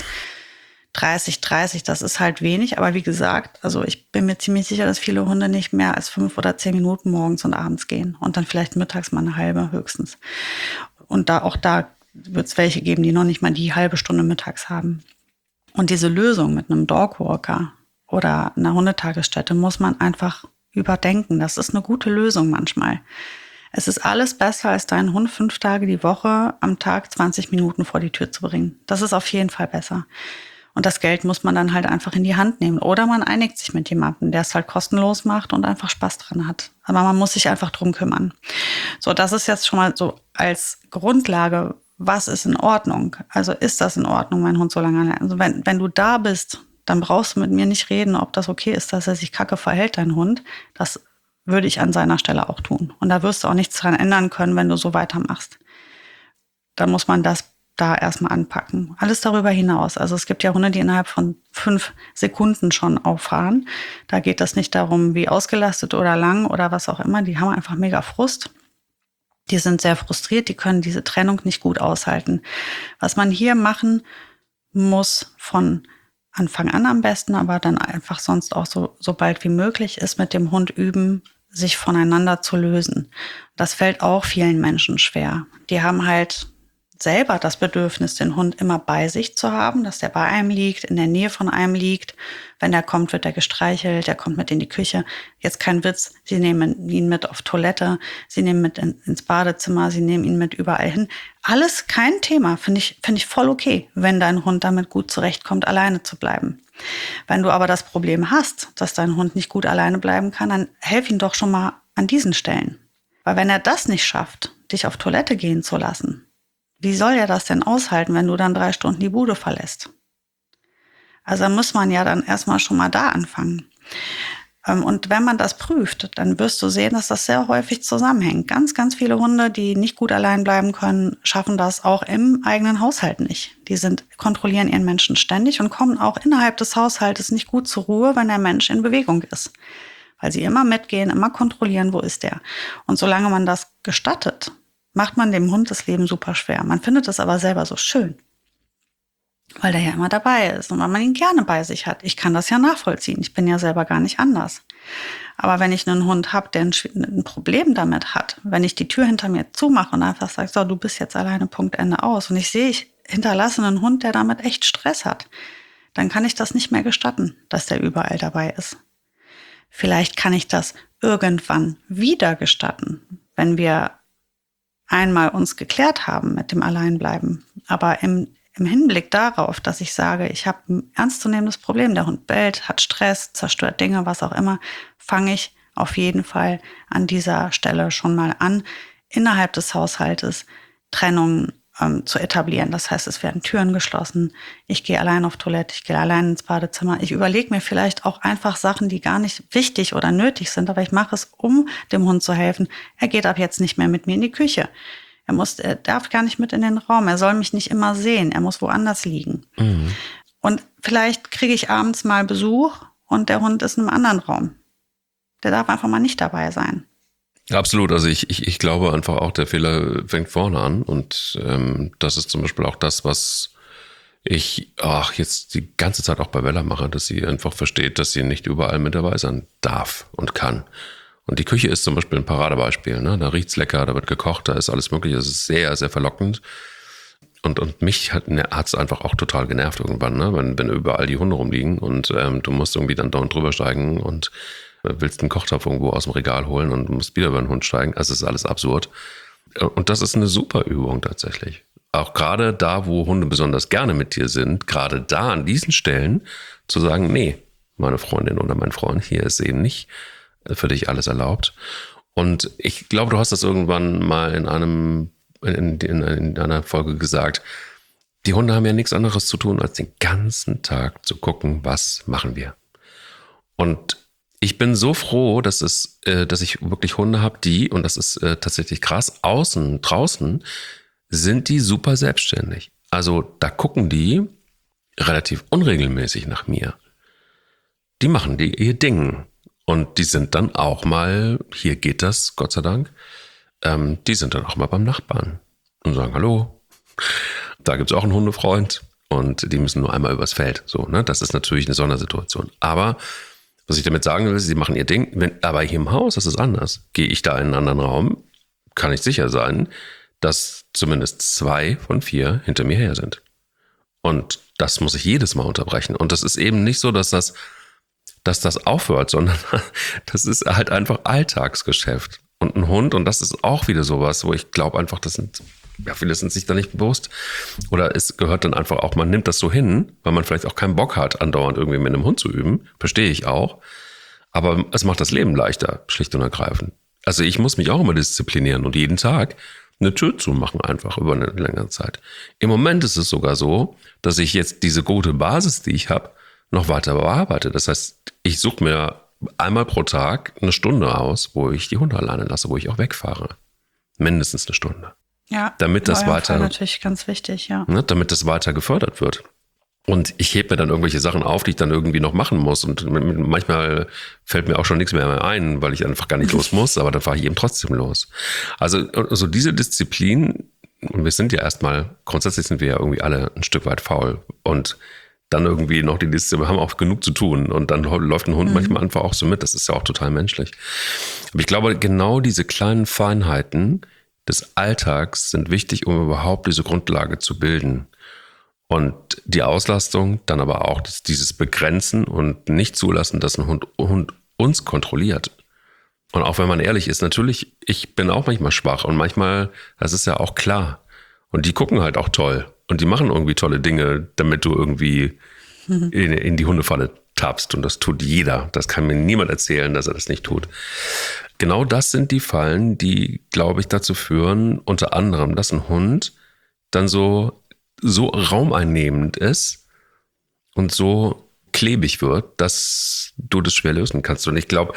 30, das ist halt wenig. Aber wie gesagt, also ich bin mir ziemlich sicher, dass viele Hunde nicht mehr als 5 oder 10 Minuten morgens und abends gehen und dann vielleicht mittags mal eine halbe höchstens. Und auch da wird es welche geben, die noch nicht mal die halbe Stunde mittags haben. Und diese Lösung mit einem Dogwalker oder einer Hundetagesstätte muss man einfach überdenken. Das ist eine gute Lösung manchmal. Es ist alles besser, als deinen Hund 5 Tage die Woche am Tag 20 Minuten vor die Tür zu bringen. Das ist auf jeden Fall besser. Und das Geld muss man dann halt einfach in die Hand nehmen. Oder man einigt sich mit jemandem, der es halt kostenlos macht und einfach Spaß dran hat. Aber man muss sich einfach drum kümmern. So, das ist jetzt schon mal so als Grundlage, was ist in Ordnung? Also ist das in Ordnung, mein Hund so lange allein? Also wenn du da bist, dann brauchst du mit mir nicht reden, ob das okay ist, dass er sich kacke verhält, dein Hund. Das würde ich an seiner Stelle auch tun. Und da wirst du auch nichts dran ändern können, wenn du so weitermachst. Dann muss man das da erstmal anpacken. Alles darüber hinaus. Also es gibt ja Hunde, die innerhalb von 5 Sekunden schon auffahren. Da geht das nicht darum, wie ausgelastet oder lang oder was auch immer. Die haben einfach mega Frust. Die sind sehr frustriert, die können diese Trennung nicht gut aushalten. Was man hier machen muss von Anfang an am besten, aber dann einfach sonst auch so bald wie möglich ist, mit dem Hund üben, sich voneinander zu lösen. Das fällt auch vielen Menschen schwer. Die haben halt selber das Bedürfnis, den Hund immer bei sich zu haben, dass der bei einem liegt, in der Nähe von einem liegt. Wenn er kommt, wird er gestreichelt, der kommt mit in die Küche. Jetzt kein Witz, sie nehmen ihn mit auf Toilette, sie nehmen mit ins Badezimmer, sie nehmen ihn mit überall hin. Alles kein Thema, finde ich voll okay, wenn dein Hund damit gut zurechtkommt, alleine zu bleiben. Wenn du aber das Problem hast, dass dein Hund nicht gut alleine bleiben kann, dann helf ihm doch schon mal an diesen Stellen. Weil wenn er das nicht schafft, dich auf Toilette gehen zu lassen, wie soll er das denn aushalten, wenn du dann 3 Stunden die Bude verlässt? Also da muss man ja dann erstmal schon mal da anfangen. Und wenn man das prüft, dann wirst du sehen, dass das sehr häufig zusammenhängt. Ganz, ganz viele Hunde, die nicht gut allein bleiben können, schaffen das auch im eigenen Haushalt nicht. Die kontrollieren ihren Menschen ständig und kommen auch innerhalb des Haushaltes nicht gut zur Ruhe, wenn der Mensch in Bewegung ist. Weil sie immer mitgehen, immer kontrollieren, wo ist der. Und solange man das gestattet, macht man dem Hund das Leben super schwer. Man findet es aber selber so schön, weil der ja immer dabei ist und weil man ihn gerne bei sich hat. Ich kann das ja nachvollziehen. Ich bin ja selber gar nicht anders. Aber wenn ich einen Hund habe, der ein Problem damit hat, wenn ich die Tür hinter mir zumache und einfach sage, so, du bist jetzt alleine, Punkt, Ende, aus. Und ich sehe, ich hinterlasse einen Hund, der damit echt Stress hat, dann kann ich das nicht mehr gestatten, dass der überall dabei ist. Vielleicht kann ich das irgendwann wieder gestatten, wenn wir einmal uns geklärt haben mit dem Alleinbleiben. Aber im Hinblick darauf, dass ich sage, ich habe ein ernstzunehmendes Problem, der Hund bellt, hat Stress, zerstört Dinge, was auch immer, fange ich auf jeden Fall an dieser Stelle schon mal an, innerhalb des Haushaltes Trennungen zu etablieren. Das heißt, es werden Türen geschlossen, ich gehe allein auf Toilette, ich gehe allein ins Badezimmer. Ich überlege mir vielleicht auch einfach Sachen, die gar nicht wichtig oder nötig sind, aber ich mache es, um dem Hund zu helfen. Er geht ab jetzt nicht mehr mit mir in die Küche. Er darf gar nicht mit in den Raum. Er soll mich nicht immer sehen. Er muss woanders liegen. Mhm. Und vielleicht kriege ich abends mal Besuch und der Hund ist in einem anderen Raum. Der darf einfach mal nicht dabei sein. Absolut. Also ich glaube einfach auch, der Fehler fängt vorne an. Und das ist zum Beispiel auch das, was ich jetzt die ganze Zeit auch bei Bella mache, dass sie einfach versteht, dass sie nicht überall mit dabei sein darf und kann. Und die Küche ist zum Beispiel ein Paradebeispiel. Ne? Da riecht's lecker, da wird gekocht, da ist alles mögliche. Es ist sehr, sehr verlockend. Und mich hat's einfach auch total genervt irgendwann, ne? Wenn überall die Hunde rumliegen und du musst irgendwie dann dauernd drüber steigen und willst einen Kochtopf irgendwo aus dem Regal holen und musst wieder über den Hund steigen. Also es ist alles absurd. Und das ist eine super Übung tatsächlich. Auch gerade da, wo Hunde besonders gerne mit dir sind, gerade da an diesen Stellen zu sagen, nee, meine Freundin oder mein Freund, hier ist eben nicht für dich alles erlaubt. Und ich glaube, du hast das irgendwann mal in einer Folge gesagt. Die Hunde haben ja nichts anderes zu tun, als den ganzen Tag zu gucken, was machen wir. Und ich bin so froh, dass ich wirklich Hunde habe, die, und das ist tatsächlich krass, draußen sind die super selbstständig. Also da gucken die relativ unregelmäßig nach mir. Die machen ihr Ding. Und die sind dann auch mal, hier geht das, Gott sei Dank, die sind dann auch mal beim Nachbarn und sagen, hallo, da gibt's auch einen Hundefreund und die müssen nur einmal übers Feld. So, ne? Das ist natürlich eine Sondersituation. Aber was ich damit sagen will, sie machen ihr Ding. Aber hier im Haus ist es anders. Gehe ich da in einen anderen Raum, kann ich sicher sein, dass zumindest 2 von 4 hinter mir her sind. Und das muss ich jedes Mal unterbrechen. Und das ist eben nicht so, dass das aufhört, sondern das ist halt einfach Alltagsgeschäft. Und ein Hund, und das ist auch wieder sowas, wo ich glaube einfach, viele sind sich da nicht bewusst. Oder es gehört dann einfach auch, man nimmt das so hin, weil man vielleicht auch keinen Bock hat, andauernd irgendwie mit einem Hund zu üben. Verstehe ich auch. Aber es macht das Leben leichter, schlicht und ergreifend. Also ich muss mich auch immer disziplinieren und jeden Tag eine Tür zumachen, einfach über eine längere Zeit. Im Moment ist es sogar so, dass ich jetzt diese gute Basis, die ich habe, noch weiter bearbeite. Das heißt, ich suche mir einmal pro Tag eine Stunde aus, wo ich die Hunde alleine lasse, wo ich auch wegfahre. Mindestens eine Stunde. Ja, damit das weiter, natürlich ganz wichtig, ja. Ne, damit das weiter gefördert wird. Und ich hebe mir dann irgendwelche Sachen auf, die ich dann irgendwie noch machen muss. Und manchmal fällt mir auch schon nichts mehr ein, weil ich einfach gar nicht los muss, aber dann fahre ich eben trotzdem los. Also diese Disziplin, und grundsätzlich sind wir ja irgendwie alle ein Stück weit faul. Und dann irgendwie noch die Disziplin, wir haben auch genug zu tun. Und dann läuft ein Hund manchmal einfach auch so mit. Das ist ja auch total menschlich. Aber ich glaube, genau diese kleinen Feinheiten des Alltags sind wichtig, um überhaupt diese Grundlage zu bilden. Und die Auslastung, dann aber auch dieses Begrenzen und nicht zulassen, dass ein Hund uns kontrolliert. Und auch wenn man ehrlich ist, natürlich, ich bin auch manchmal schwach und manchmal, das ist ja auch klar. Und die gucken halt auch toll und die machen irgendwie tolle Dinge, damit du irgendwie in die Hundefalle tappst. Und das tut jeder. Das kann mir niemand erzählen, dass er das nicht tut. Genau das sind die Fallen, die, glaube ich, dazu führen, unter anderem, dass ein Hund dann so raumeinnehmend ist und so klebig wird, dass du das schwer lösen kannst. Und ich glaube,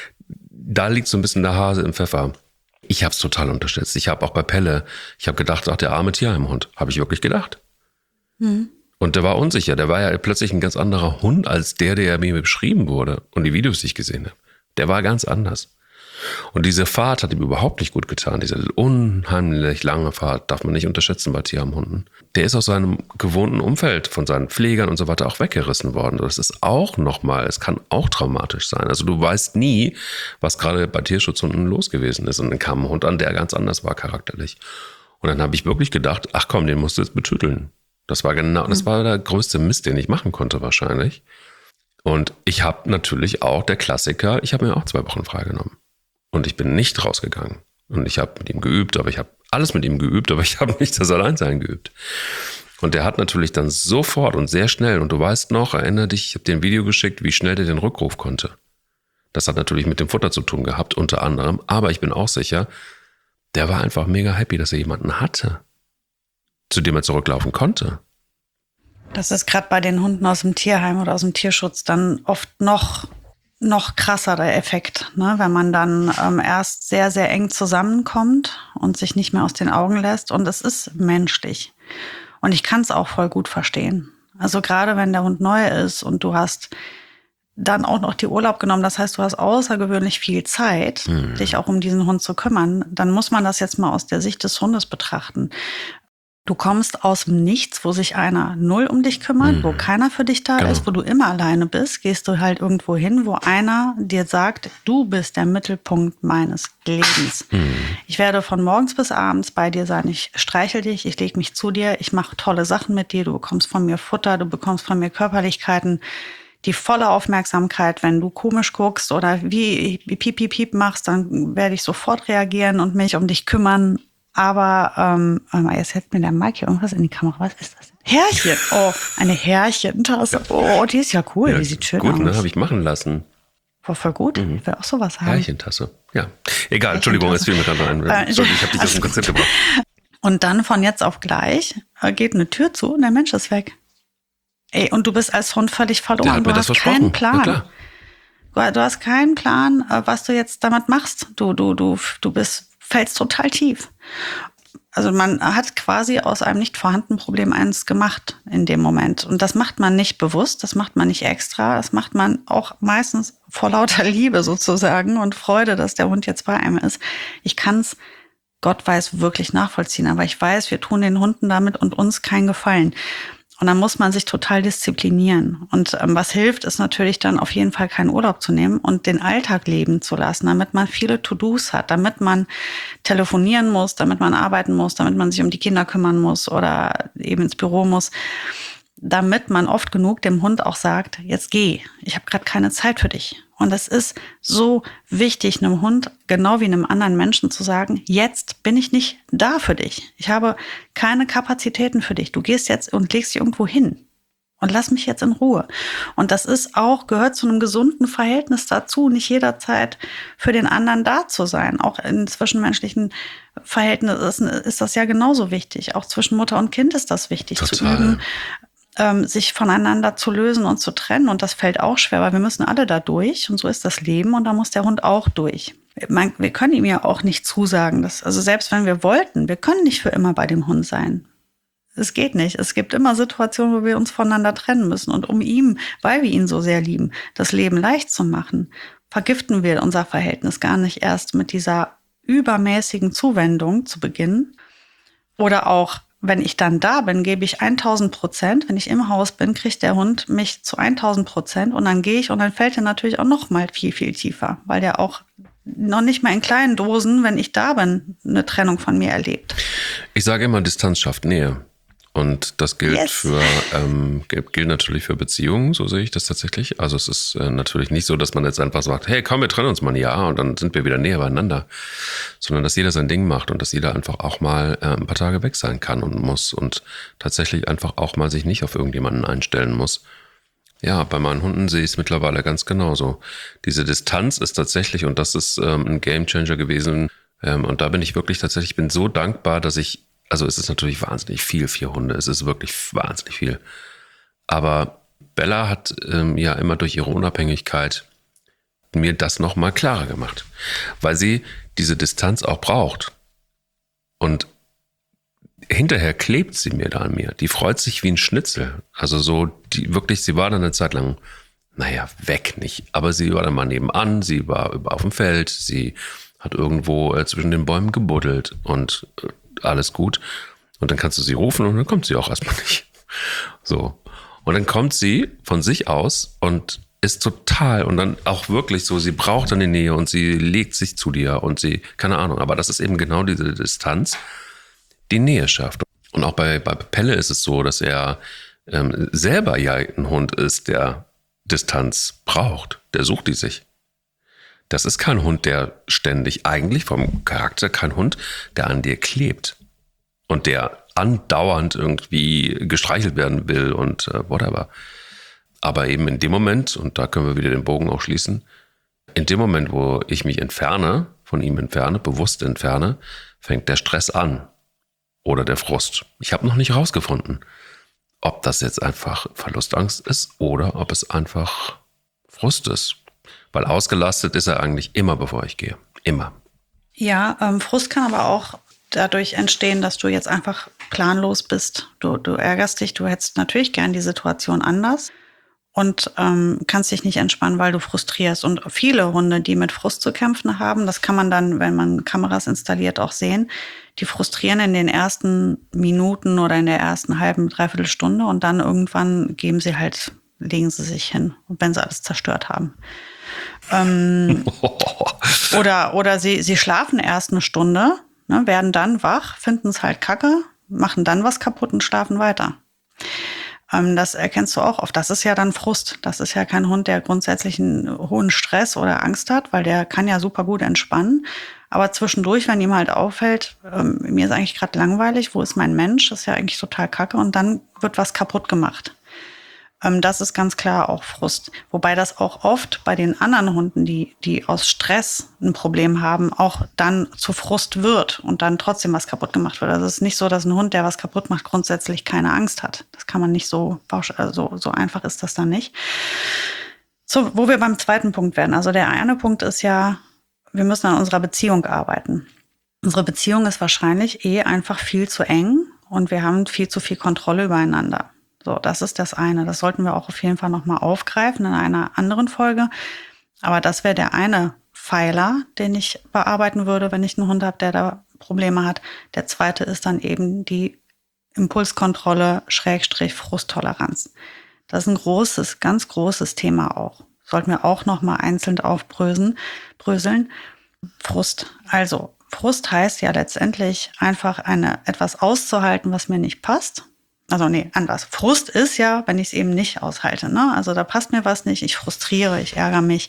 da liegt so ein bisschen der Hase im Pfeffer. Ich habe es total unterschätzt. Ich habe auch bei Pelle, ich habe gedacht, ach, der arme Tierheimhund. Habe ich wirklich gedacht. Mhm. Und der war unsicher. Der war ja plötzlich ein ganz anderer Hund als der mir beschrieben wurde und die Videos, die ich gesehen habe. Der war ganz anders. Und diese Fahrt hat ihm überhaupt nicht gut getan. Diese unheimlich lange Fahrt darf man nicht unterschätzen bei Tierheimhunden. Der ist aus seinem gewohnten Umfeld, von seinen Pflegern und so weiter auch weggerissen worden. Das ist auch nochmal, es kann auch traumatisch sein. Also du weißt nie, was gerade bei Tierschutzhunden los gewesen ist. Und dann kam ein Hund an, der ganz anders war charakterlich. Und dann habe ich wirklich gedacht, ach komm, den musst du jetzt betüteln. Das war der größte Mist, den ich machen konnte wahrscheinlich. Und ich habe natürlich auch, der Klassiker, ich habe mir auch 2 Wochen freigenommen. Und ich bin nicht rausgegangen. Und ich habe mit ihm geübt, aber ich habe alles mit ihm geübt, aber ich habe nicht das Alleinsein geübt. Und der hat natürlich dann sofort und sehr schnell, und du weißt noch, erinnere dich, ich habe dir ein Video geschickt, wie schnell der den Rückruf konnte. Das hat natürlich mit dem Futter zu tun gehabt, unter anderem. Aber ich bin auch sicher, der war einfach mega happy, dass er jemanden hatte, zu dem er zurücklaufen konnte. Das ist gerade bei den Hunden aus dem Tierheim oder aus dem Tierschutz dann oft noch krasser der Effekt, ne? Wenn man dann erst sehr, sehr eng zusammenkommt und sich nicht mehr aus den Augen lässt. Und es ist menschlich. Und ich kann es auch voll gut verstehen. Also gerade wenn der Hund neu ist und du hast dann auch noch die Urlaub genommen, das heißt, du hast außergewöhnlich viel Zeit, dich auch um diesen Hund zu kümmern, dann muss man das jetzt mal aus der Sicht des Hundes betrachten. Du kommst aus dem Nichts, wo sich einer null um dich kümmert, wo keiner für dich da ist, wo du immer alleine bist, gehst du halt irgendwo hin, wo einer dir sagt, du bist der Mittelpunkt meines Lebens. Ich werde von morgens bis abends bei dir sein, ich streichel dich, ich lege mich zu dir, ich mache tolle Sachen mit dir, du bekommst von mir Futter, du bekommst von mir Körperlichkeiten, die volle Aufmerksamkeit. Wenn du komisch guckst oder wie piep, piep, piep machst, dann werde ich sofort reagieren und mich um dich kümmern. Aber jetzt hält mir der Mike hier irgendwas in die Kamera. Was ist das? Härchen. Oh, eine Härchentasse. Oh, die ist ja cool. Ja, die sieht schön aus. Gut, ne? Habe ich machen lassen. War voll gut. Ich will auch sowas haben. Härchentasse. Ja. Egal, Entschuldigung, es fiel mir gerade ein. Entschuldigung, ich habe dich aus dem Konzept gebracht. Und dann von jetzt auf gleich geht eine Tür zu und der Mensch ist weg. Ey, und du bist als Hund völlig verloren. Du hast keinen Plan. Du hast keinen Plan, was du jetzt damit machst. Du fällst total tief. Also man hat quasi aus einem nicht vorhandenen Problem eins gemacht in dem Moment. Und das macht man nicht bewusst, das macht man nicht extra, das macht man auch meistens vor lauter Liebe sozusagen und Freude, dass der Hund jetzt bei einem ist. Ich kann es, Gott weiß, wirklich nachvollziehen, aber ich weiß, wir tun den Hunden damit und uns keinen Gefallen. Und dann muss man sich total disziplinieren. Und was hilft, ist natürlich dann auf jeden Fall keinen Urlaub zu nehmen und den Alltag leben zu lassen, damit man viele To-Dos hat, damit man telefonieren muss, damit man arbeiten muss, damit man sich um die Kinder kümmern muss oder eben ins Büro muss, damit man oft genug dem Hund auch sagt, jetzt geh, ich habe gerade keine Zeit für dich. Und es ist so wichtig, einem Hund, genau wie einem anderen Menschen zu sagen, jetzt bin ich nicht da für dich. Ich habe keine Kapazitäten für dich. Du gehst jetzt und legst dich irgendwo hin und lass mich jetzt in Ruhe. Und das ist auch, gehört zu einem gesunden Verhältnis dazu, nicht jederzeit für den anderen da zu sein. Auch in zwischenmenschlichen Verhältnissen ist das ja genauso wichtig. Auch zwischen Mutter und Kind ist das wichtig zu üben. Sich voneinander zu lösen und zu trennen. Und das fällt auch schwer, weil wir müssen alle da durch. Und so ist das Leben. Und da muss der Hund auch durch. Wir können ihm ja auch nicht zusagen, also selbst wenn wir wollten, wir können nicht für immer bei dem Hund sein. Es geht nicht. Es gibt immer Situationen, wo wir uns voneinander trennen müssen. Und um ihm, weil wir ihn so sehr lieben, das Leben leicht zu machen, vergiften wir unser Verhältnis gar nicht erst mit dieser übermäßigen Zuwendung zu Beginn. Oder auch, wenn ich dann da bin, gebe ich 1000%. Wenn ich im Haus bin, kriegt der Hund mich zu 1000% und dann gehe ich und dann fällt er natürlich auch noch mal viel, viel tiefer, weil der auch noch nicht mal in kleinen Dosen, wenn ich da bin, eine Trennung von mir erlebt. Ich sage immer, Distanz schafft Nähe. Und das gilt gilt natürlich für Beziehungen, so sehe ich das tatsächlich. Also es ist natürlich nicht so, dass man jetzt einfach sagt, hey, komm, wir trennen uns mal ein Jahr und dann sind wir wieder näher beieinander. Sondern dass jeder sein Ding macht und dass jeder einfach auch mal ein paar Tage weg sein kann und muss und tatsächlich einfach auch mal sich nicht auf irgendjemanden einstellen muss. Ja, bei meinen Hunden sehe ich es mittlerweile ganz genauso. Diese Distanz ist tatsächlich, und das ist ein Gamechanger gewesen. Und da bin ich wirklich tatsächlich, bin so dankbar, dass also es ist natürlich wahnsinnig viel, 4 Hunde. Es ist wirklich wahnsinnig viel. Aber Bella hat ja immer durch ihre Unabhängigkeit mir das nochmal klarer gemacht. Weil sie diese Distanz auch braucht. Und hinterher klebt sie mir da an mir. Die freut sich wie ein Schnitzel. Also so, sie war dann eine Zeit lang, weg nicht. Aber sie war dann mal nebenan, sie war auf dem Feld, sie hat irgendwo zwischen den Bäumen gebuddelt und alles gut. Und dann kannst du sie rufen und dann kommt sie auch erstmal nicht. So. Und dann kommt sie von sich aus und ist total und dann auch wirklich so, sie braucht dann die Nähe und sie legt sich zu dir und sie, keine Ahnung, aber das ist eben genau diese Distanz, die Nähe schafft. Und auch bei Pelle ist es so, dass er selber ja ein Hund ist, der Distanz braucht. Der sucht die sich. Das ist kein Hund, der ständig, eigentlich vom Charakter kein Hund, der an dir klebt und der andauernd irgendwie gestreichelt werden will und whatever. Aber eben in dem Moment, und da können wir wieder den Bogen auch schließen, in dem Moment, wo ich mich entferne, von ihm entferne, bewusst entferne, fängt der Stress an oder der Frust. Ich habe noch nicht rausgefunden, ob das jetzt einfach Verlustangst ist oder ob es einfach Frust ist. Weil ausgelastet ist er eigentlich immer, bevor ich gehe. Immer. Ja, Frust kann aber auch dadurch entstehen, dass du jetzt einfach planlos bist. Du ärgerst dich, du hättest natürlich gern die Situation anders und kannst dich nicht entspannen, weil du frustrierst. Und viele Hunde, die mit Frust zu kämpfen haben, das kann man dann, wenn man Kameras installiert, auch sehen, die frustrieren in den ersten Minuten oder in der ersten halben, dreiviertel Stunde und dann irgendwann legen sie sich hin, wenn sie alles zerstört haben. Oder sie schlafen erst eine Stunde, ne, werden dann wach, finden es halt kacke, machen dann was kaputt und schlafen weiter. Das erkennst du auch oft. Das ist ja dann Frust. Das ist ja kein Hund, der grundsätzlich einen hohen Stress oder Angst hat, weil der kann ja super gut entspannen. Aber zwischendurch, wenn ihm halt auffällt, mir ist eigentlich gerade langweilig, wo ist mein Mensch? Das ist ja eigentlich total kacke. Und dann wird was kaputt gemacht. Das ist ganz klar auch Frust. Wobei das auch oft bei den anderen Hunden, die aus Stress ein Problem haben, auch dann zu Frust wird und dann trotzdem was kaputt gemacht wird. Also es ist nicht so, dass ein Hund, der was kaputt macht, grundsätzlich keine Angst hat. Das kann man nicht so einfach ist das dann nicht. So, wo wir beim zweiten Punkt werden. Also der eine Punkt ist ja, wir müssen an unserer Beziehung arbeiten. Unsere Beziehung ist wahrscheinlich einfach viel zu eng und wir haben viel zu viel Kontrolle übereinander. So, das ist das eine. Das sollten wir auch auf jeden Fall nochmal aufgreifen in einer anderen Folge. Aber das wäre der eine Pfeiler, den ich bearbeiten würde, wenn ich einen Hund habe, der da Probleme hat. Der zweite ist dann eben die Impulskontrolle / Frusttoleranz. Das ist ein ganz großes Thema auch. Sollten wir auch nochmal einzeln aufbröseln. Frust. Also, Frust heißt ja letztendlich einfach etwas auszuhalten, was mir nicht passt. Also nee, anders. Frust ist ja, wenn ich es eben nicht aushalte. Ne? Also da passt mir was nicht, ich frustriere, ich ärgere mich,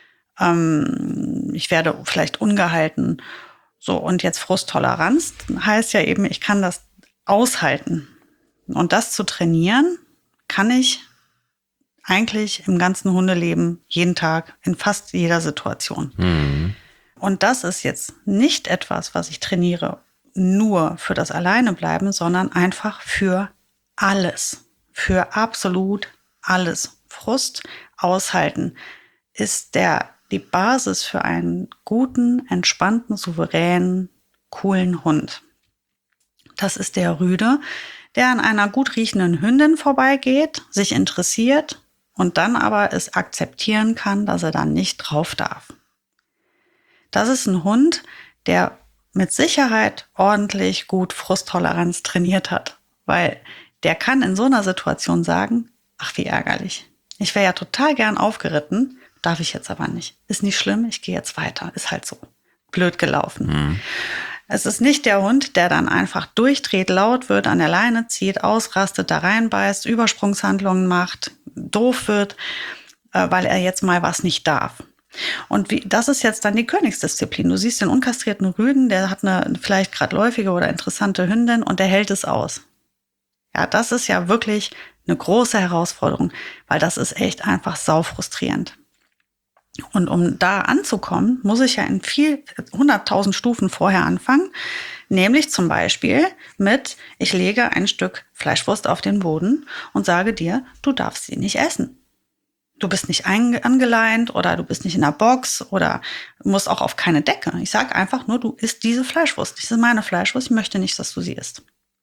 ich werde vielleicht ungehalten. So, und jetzt Frusttoleranz heißt ja eben, ich kann das aushalten. Und das zu trainieren, kann ich eigentlich im ganzen Hundeleben jeden Tag in fast jeder Situation. Mhm. Und das ist jetzt nicht etwas, was ich trainiere, nur für das Alleinebleiben, sondern einfach für alles, für absolut alles. Frust aushalten ist die Basis für einen guten, entspannten, souveränen, coolen Hund. Das ist der Rüde, der an einer gut riechenden Hündin vorbeigeht, sich interessiert und dann aber es akzeptieren kann, dass er dann nicht drauf darf. Das ist ein Hund, der mit Sicherheit ordentlich gut Frusttoleranz trainiert hat, weil der kann in so einer Situation sagen, ach, wie ärgerlich. Ich wäre ja total gern aufgeritten, darf ich jetzt aber nicht. Ist nicht schlimm, ich gehe jetzt weiter. Ist halt so. Blöd gelaufen. Mhm. Es ist nicht der Hund, der dann einfach durchdreht, laut wird, an der Leine zieht, ausrastet, da reinbeißt, Übersprungshandlungen macht, doof wird, weil er jetzt mal was nicht darf. Und das ist jetzt dann die Königsdisziplin. Du siehst den unkastrierten Rüden, der hat eine vielleicht gerade läufige oder interessante Hündin und der hält es aus. Ja, das ist ja wirklich eine große Herausforderung, weil das ist echt einfach saufrustrierend. Und um da anzukommen, muss ich ja in 100.000 Stufen vorher anfangen, nämlich zum Beispiel mit, ich lege ein Stück Fleischwurst auf den Boden und sage dir, du darfst sie nicht essen. Du bist nicht angeleint oder du bist nicht in der Box oder musst auch auf keine Decke. Ich sage einfach nur, du isst diese Fleischwurst. Das ist meine Fleischwurst, ich möchte nicht, dass du sie isst.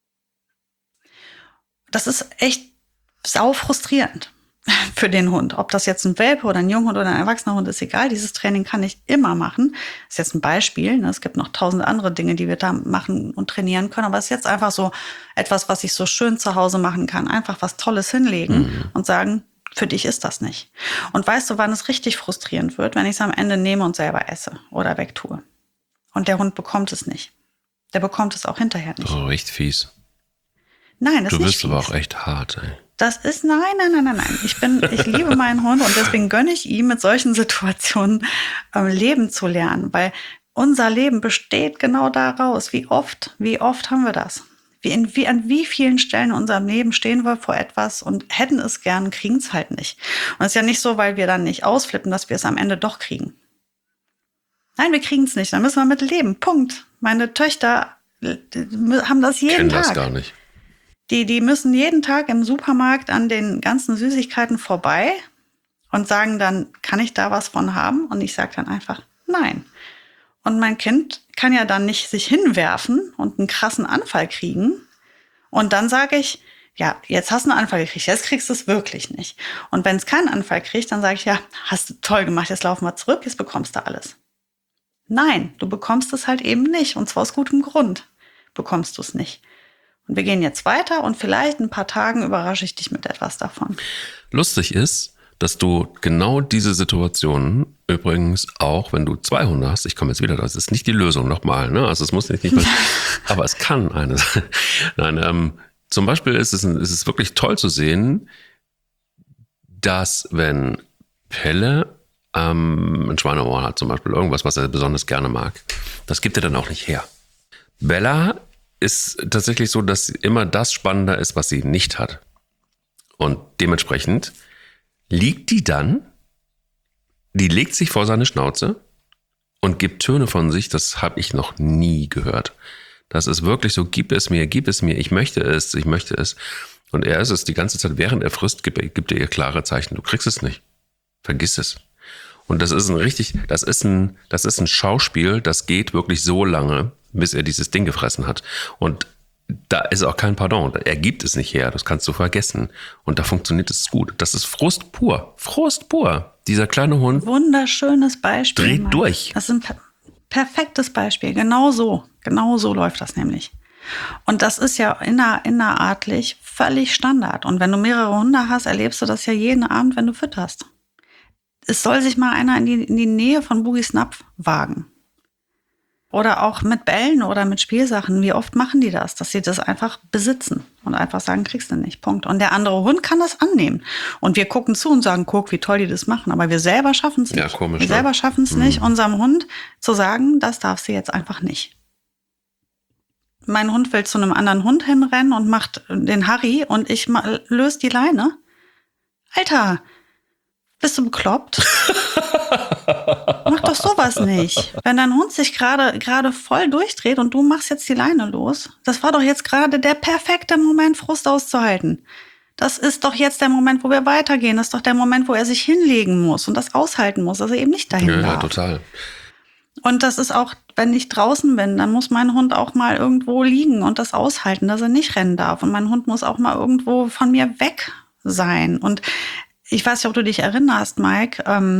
Das ist echt saufrustrierend für den Hund. Ob das jetzt ein Welpe oder ein Junghund oder ein erwachsener Hund ist, egal. Dieses Training kann ich immer machen. Das ist jetzt ein Beispiel. Es gibt noch 1000 andere Dinge, die wir da machen und trainieren können. Aber es ist jetzt einfach so etwas, was ich so schön zu Hause machen kann. Einfach was Tolles hinlegen und sagen, für dich ist das nicht. Und weißt du, wann es richtig frustrierend wird? Wenn ich es am Ende nehme und selber esse oder wegtue. Und der Hund bekommt es nicht. Der bekommt es auch hinterher nicht. Oh, echt fies. Nein, das ist nicht fies. Du bist aber auch echt hart, ey. Das ist, nein. Ich liebe meinen Hund und deswegen gönne ich ihm mit solchen Situationen leben zu lernen, weil unser Leben besteht genau daraus. Wie oft haben wir das? An wie vielen Stellen in unserem Leben stehen wir vor etwas und hätten es gern, kriegen es halt nicht. Und es ist ja nicht so, weil wir dann nicht ausflippen, dass wir es am Ende doch kriegen. Nein, wir kriegen es nicht, dann müssen wir mit leben. Punkt. Meine Töchter haben das jeden Tag. Das gar nicht. Die müssen jeden Tag im Supermarkt an den ganzen Süßigkeiten vorbei und sagen dann, kann ich da was von haben? Und ich sage dann einfach, nein. Und mein Kind kann ja dann nicht sich hinwerfen und einen krassen Anfall kriegen. Und dann sage ich, ja, jetzt hast du einen Anfall gekriegt, jetzt kriegst du es wirklich nicht. Und wenn es keinen Anfall kriegt, dann sage ich, ja, hast du toll gemacht, jetzt laufen wir zurück, jetzt bekommst du alles. Nein, du bekommst es halt eben nicht. Und zwar aus gutem Grund bekommst du es nicht. Und wir gehen jetzt weiter und vielleicht in ein paar Tagen überrasche ich dich mit etwas davon. Lustig ist, dass du genau diese Situationen übrigens auch, wenn du 2 Hunde hast, ich komme jetzt wieder, das ist nicht die Lösung nochmal, ne? Also es muss nicht aber es kann eine sein. Nein, zum Beispiel ist es wirklich toll zu sehen, dass wenn Pelle ein Schweineohr hat zum Beispiel, irgendwas, was er besonders gerne mag, das gibt er dann auch nicht her. Bella ist tatsächlich so, dass immer das spannender ist, was sie nicht hat. Und dementsprechend liegt die legt sich vor seine Schnauze und gibt Töne von sich, das habe ich noch nie gehört. Das ist wirklich so, gib es mir, ich möchte es. Und er ist es die ganze Zeit, während er frisst, gibt er ihr klare Zeichen, du kriegst es nicht. Vergiss es. Und das ist ein Schauspiel, das geht wirklich so lange, bis er dieses Ding gefressen hat. Und da ist auch kein Pardon. Er gibt es nicht her, das kannst du vergessen. Und da funktioniert es gut. Das ist Frust pur. Dieser kleine Hund. Wunderschönes Beispiel. Dreht Mann. durch. Das ist ein perfektes Beispiel. Genau so läuft das nämlich. Und das ist ja innerartlich völlig Standard. Und wenn du mehrere Hunde hast, erlebst du das ja jeden Abend, wenn du fütterst. Es soll sich mal einer in die Nähe von Boogies Napf wagen. Oder auch mit Bällen oder mit Spielsachen. Wie oft machen die das? Dass sie das einfach besitzen und einfach sagen, kriegst du nicht, Punkt. Und der andere Hund kann das annehmen. Und wir gucken zu und sagen, guck, wie toll die das machen. Aber wir selber schaffen es nicht. Ja, komisch. Wir selber schaffen es nicht, unserem Hund zu sagen, das darfst du jetzt einfach nicht. Mein Hund will zu einem anderen Hund hinrennen und macht den Harry und ich löse die Leine. Alter, bist du bekloppt? Mach doch sowas nicht. Wenn dein Hund sich gerade voll durchdreht und du machst jetzt die Leine los, das war doch jetzt gerade der perfekte Moment, Frust auszuhalten. Das ist doch jetzt der Moment, wo wir weitergehen. Das ist doch der Moment, wo er sich hinlegen muss und das aushalten muss, dass er eben nicht dahin darf. Ja, total. Und das ist auch, wenn ich draußen bin, dann muss mein Hund auch mal irgendwo liegen und das aushalten, dass er nicht rennen darf. Und mein Hund muss auch mal irgendwo von mir weg sein. Und ich weiß nicht, ob du dich erinnerst, Mike,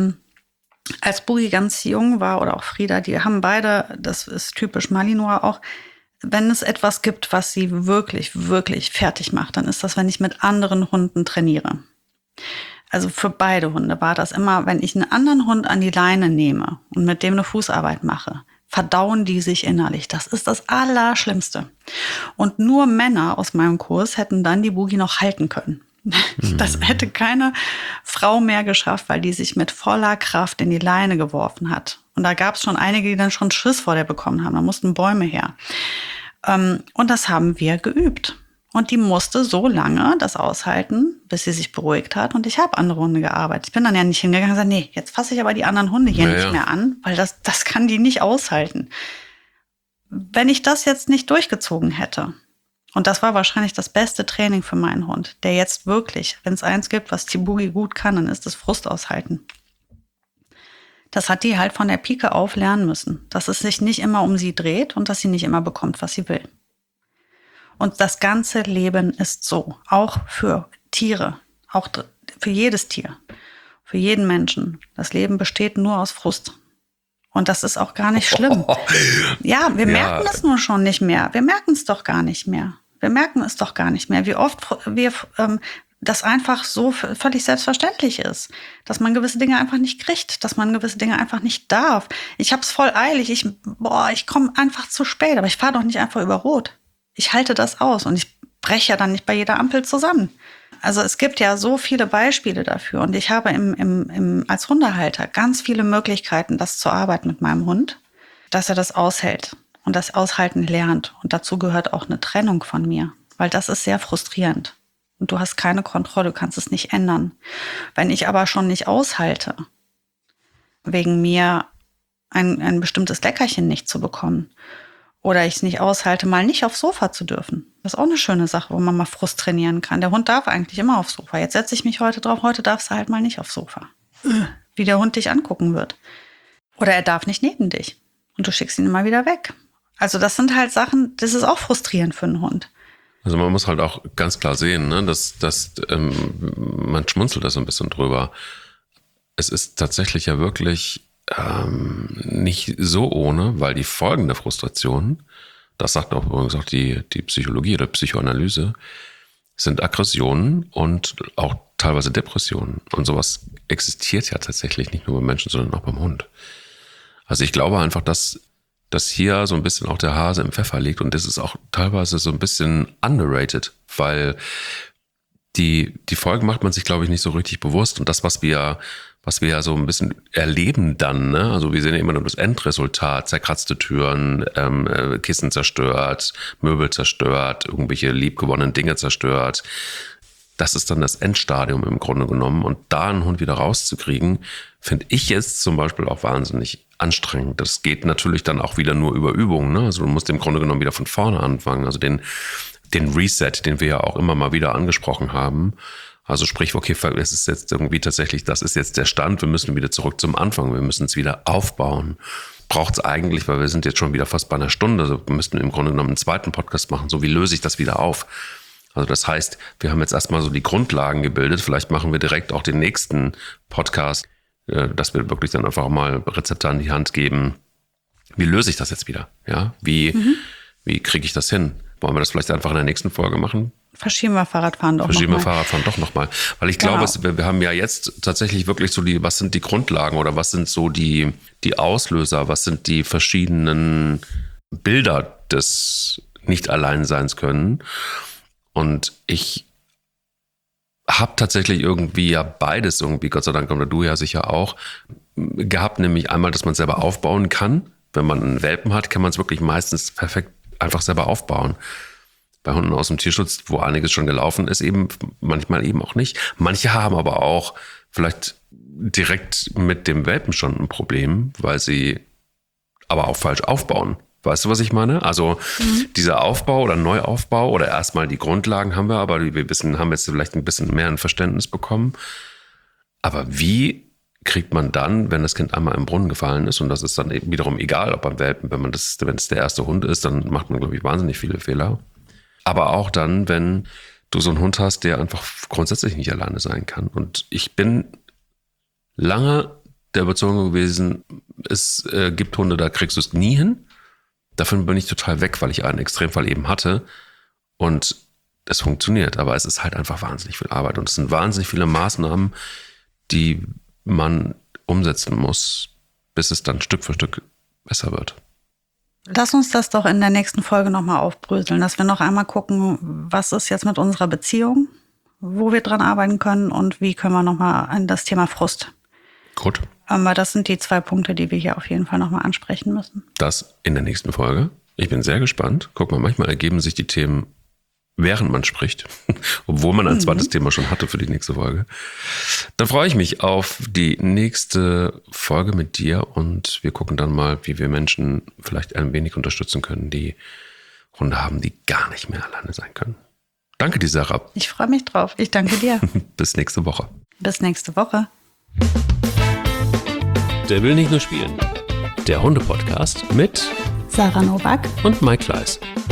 als Boogie ganz jung war oder auch Frieda, die haben beide, das ist typisch Malinois auch, wenn es etwas gibt, was sie wirklich, wirklich fertig macht, dann ist das, wenn ich mit anderen Hunden trainiere. Also für beide Hunde war das immer, wenn ich einen anderen Hund an die Leine nehme und mit dem eine Fußarbeit mache, verdauen die sich innerlich. Das ist das Allerschlimmste. Und nur Männer aus meinem Kurs hätten dann die Boogie noch halten können. Das hätte keine Frau mehr geschafft, weil die sich mit voller Kraft in die Leine geworfen hat. Und da gab es schon einige, die dann schon Schiss vor der bekommen haben. Da mussten Bäume her. Und das haben wir geübt. Und die musste so lange das aushalten, bis sie sich beruhigt hat. Und ich habe andere Hunde gearbeitet. Ich bin dann ja nicht hingegangen und gesagt, nee, jetzt fasse ich aber die anderen Hunde hier nicht mehr an, weil das kann die nicht aushalten. Wenn ich das jetzt nicht durchgezogen hätte, und das war wahrscheinlich das beste Training für meinen Hund, der jetzt wirklich, wenn es eins gibt, was die Boogie gut kann, dann ist es Frust aushalten. Das hat die halt von der Pike auf lernen müssen, dass es sich nicht immer um sie dreht und dass sie nicht immer bekommt, was sie will. Und das ganze Leben ist so, auch für Tiere, auch für jedes Tier, für jeden Menschen. Das Leben besteht nur aus Frust. Und das ist auch gar nicht schlimm. Ja, wir merken es nur schon nicht mehr. Wir merken es doch gar nicht mehr. Wie oft wir das einfach so völlig selbstverständlich ist, dass man gewisse Dinge einfach nicht kriegt, dass man gewisse Dinge einfach nicht darf. Ich hab's voll eilig, ich komme einfach zu spät, aber ich fahre doch nicht einfach über Rot. Ich halte das aus und ich breche ja dann nicht bei jeder Ampel zusammen. Also es gibt ja so viele Beispiele dafür und ich habe als Hundehalter ganz viele Möglichkeiten, das zu arbeiten mit meinem Hund, dass er das aushält und das Aushalten lernt. Und dazu gehört auch eine Trennung von mir, weil das ist sehr frustrierend. Und du hast keine Kontrolle, du kannst es nicht ändern. Wenn ich aber schon nicht aushalte, wegen mir ein bestimmtes Leckerchen nicht zu bekommen oder ich es nicht aushalte, mal nicht aufs Sofa zu dürfen. Das ist auch eine schöne Sache, wo man mal Frust trainieren kann. Der Hund darf eigentlich immer aufs Sofa. Jetzt setze ich mich heute drauf, heute darfst du halt mal nicht aufs Sofa. Wie der Hund dich angucken wird. Oder er darf nicht neben dich und du schickst ihn immer wieder weg. Also das sind halt Sachen, das ist auch frustrierend für einen Hund. Also man muss halt auch ganz klar sehen, ne, dass man schmunzelt da so ein bisschen drüber. Es ist tatsächlich ja wirklich nicht so ohne, weil die Folgen der Frustration, das sagt auch übrigens auch die Psychologie oder Psychoanalyse, sind Aggressionen und auch teilweise Depressionen. Und sowas existiert ja tatsächlich nicht nur beim Menschen, sondern auch beim Hund. Also ich glaube einfach, dass hier so ein bisschen auch der Hase im Pfeffer liegt und das ist auch teilweise so ein bisschen underrated, weil die Folgen macht man sich, glaube ich, nicht so richtig bewusst und das, was wir ja so ein bisschen erleben dann, ne? Also wir sehen ja immer nur das Endresultat, zerkratzte Türen, Kissen zerstört, Möbel zerstört, irgendwelche liebgewonnenen Dinge zerstört. Das ist dann das Endstadium im Grunde genommen und da einen Hund wieder rauszukriegen, finde ich jetzt zum Beispiel auch wahnsinnig anstrengend. Das geht natürlich dann auch wieder nur über Übungen, ne? Also du musst im Grunde genommen wieder von vorne anfangen, also den Reset, den wir ja auch immer mal wieder angesprochen haben. Also sprich, okay, es ist jetzt irgendwie tatsächlich, das ist jetzt der Stand, wir müssen wieder zurück zum Anfang, wir müssen es wieder aufbauen. Braucht es eigentlich, weil wir sind jetzt schon wieder fast bei einer Stunde, also wir müssten im Grunde genommen einen zweiten Podcast machen, so wie löse ich das wieder auf? Also das heißt, wir haben jetzt erstmal so die Grundlagen gebildet, vielleicht machen wir direkt auch den nächsten Podcast, dass wir wirklich dann einfach mal Rezepte an die Hand geben. Wie löse ich das jetzt wieder? Ja, wie kriege ich das hin? Wollen wir das vielleicht einfach in der nächsten Folge machen? Verschieben wir Fahrradfahren doch nochmal. Weil ich glaube, wir haben ja jetzt tatsächlich wirklich so was sind die Grundlagen oder was sind so die Auslöser, was sind die verschiedenen Bilder des Nicht-Alleinseins können. Und ich habe tatsächlich irgendwie ja beides irgendwie, Gott sei Dank, oder du ja sicher auch, gehabt, nämlich einmal, dass man es selber aufbauen kann. Wenn man einen Welpen hat, kann man es wirklich meistens perfekt einfach selber aufbauen. Bei Hunden aus dem Tierschutz, wo einiges schon gelaufen ist, eben manchmal eben auch nicht. Manche haben aber auch vielleicht direkt mit dem Welpen schon ein Problem, weil sie aber auch falsch aufbauen. Weißt du, was ich meine? Also dieser Aufbau oder Neuaufbau oder erstmal die Grundlagen haben wir, aber wir haben jetzt vielleicht ein bisschen mehr ein Verständnis bekommen. Aber wie kriegt man dann, wenn das Kind einmal im Brunnen gefallen ist, und das ist dann eben wiederum egal, ob beim Welpen, wenn es der erste Hund ist, dann macht man, glaube ich, wahnsinnig viele Fehler. Aber auch dann, wenn du so einen Hund hast, der einfach grundsätzlich nicht alleine sein kann. Und ich bin lange der Überzeugung gewesen, es gibt Hunde, da kriegst du es nie hin. Davon bin ich total weg, weil ich einen Extremfall eben hatte. Und es funktioniert, aber es ist halt einfach wahnsinnig viel Arbeit. Und es sind wahnsinnig viele Maßnahmen, die man umsetzen muss, bis es dann Stück für Stück besser wird. Lass uns das doch in der nächsten Folge nochmal aufbröseln, dass wir noch einmal gucken, was ist jetzt mit unserer Beziehung, wo wir dran arbeiten können und wie können wir nochmal an das Thema Frust. Gut. Aber das sind die 2 Punkte, die wir hier auf jeden Fall nochmal ansprechen müssen. Das in der nächsten Folge. Ich bin sehr gespannt. Guck mal, manchmal ergeben sich die Themen, während man spricht, obwohl man ein zweites Thema schon hatte für die nächste Folge. Dann freue ich mich auf die nächste Folge mit dir und wir gucken dann mal, wie wir Menschen vielleicht ein wenig unterstützen können, die Hunde haben, die gar nicht mehr alleine sein können. Danke dir, Sarah. Ich freue mich drauf. Ich danke dir. Bis nächste Woche. Bis nächste Woche. Der will nicht nur spielen. Der Hunde-Podcast mit Sarah Novak und Mike Kleiss.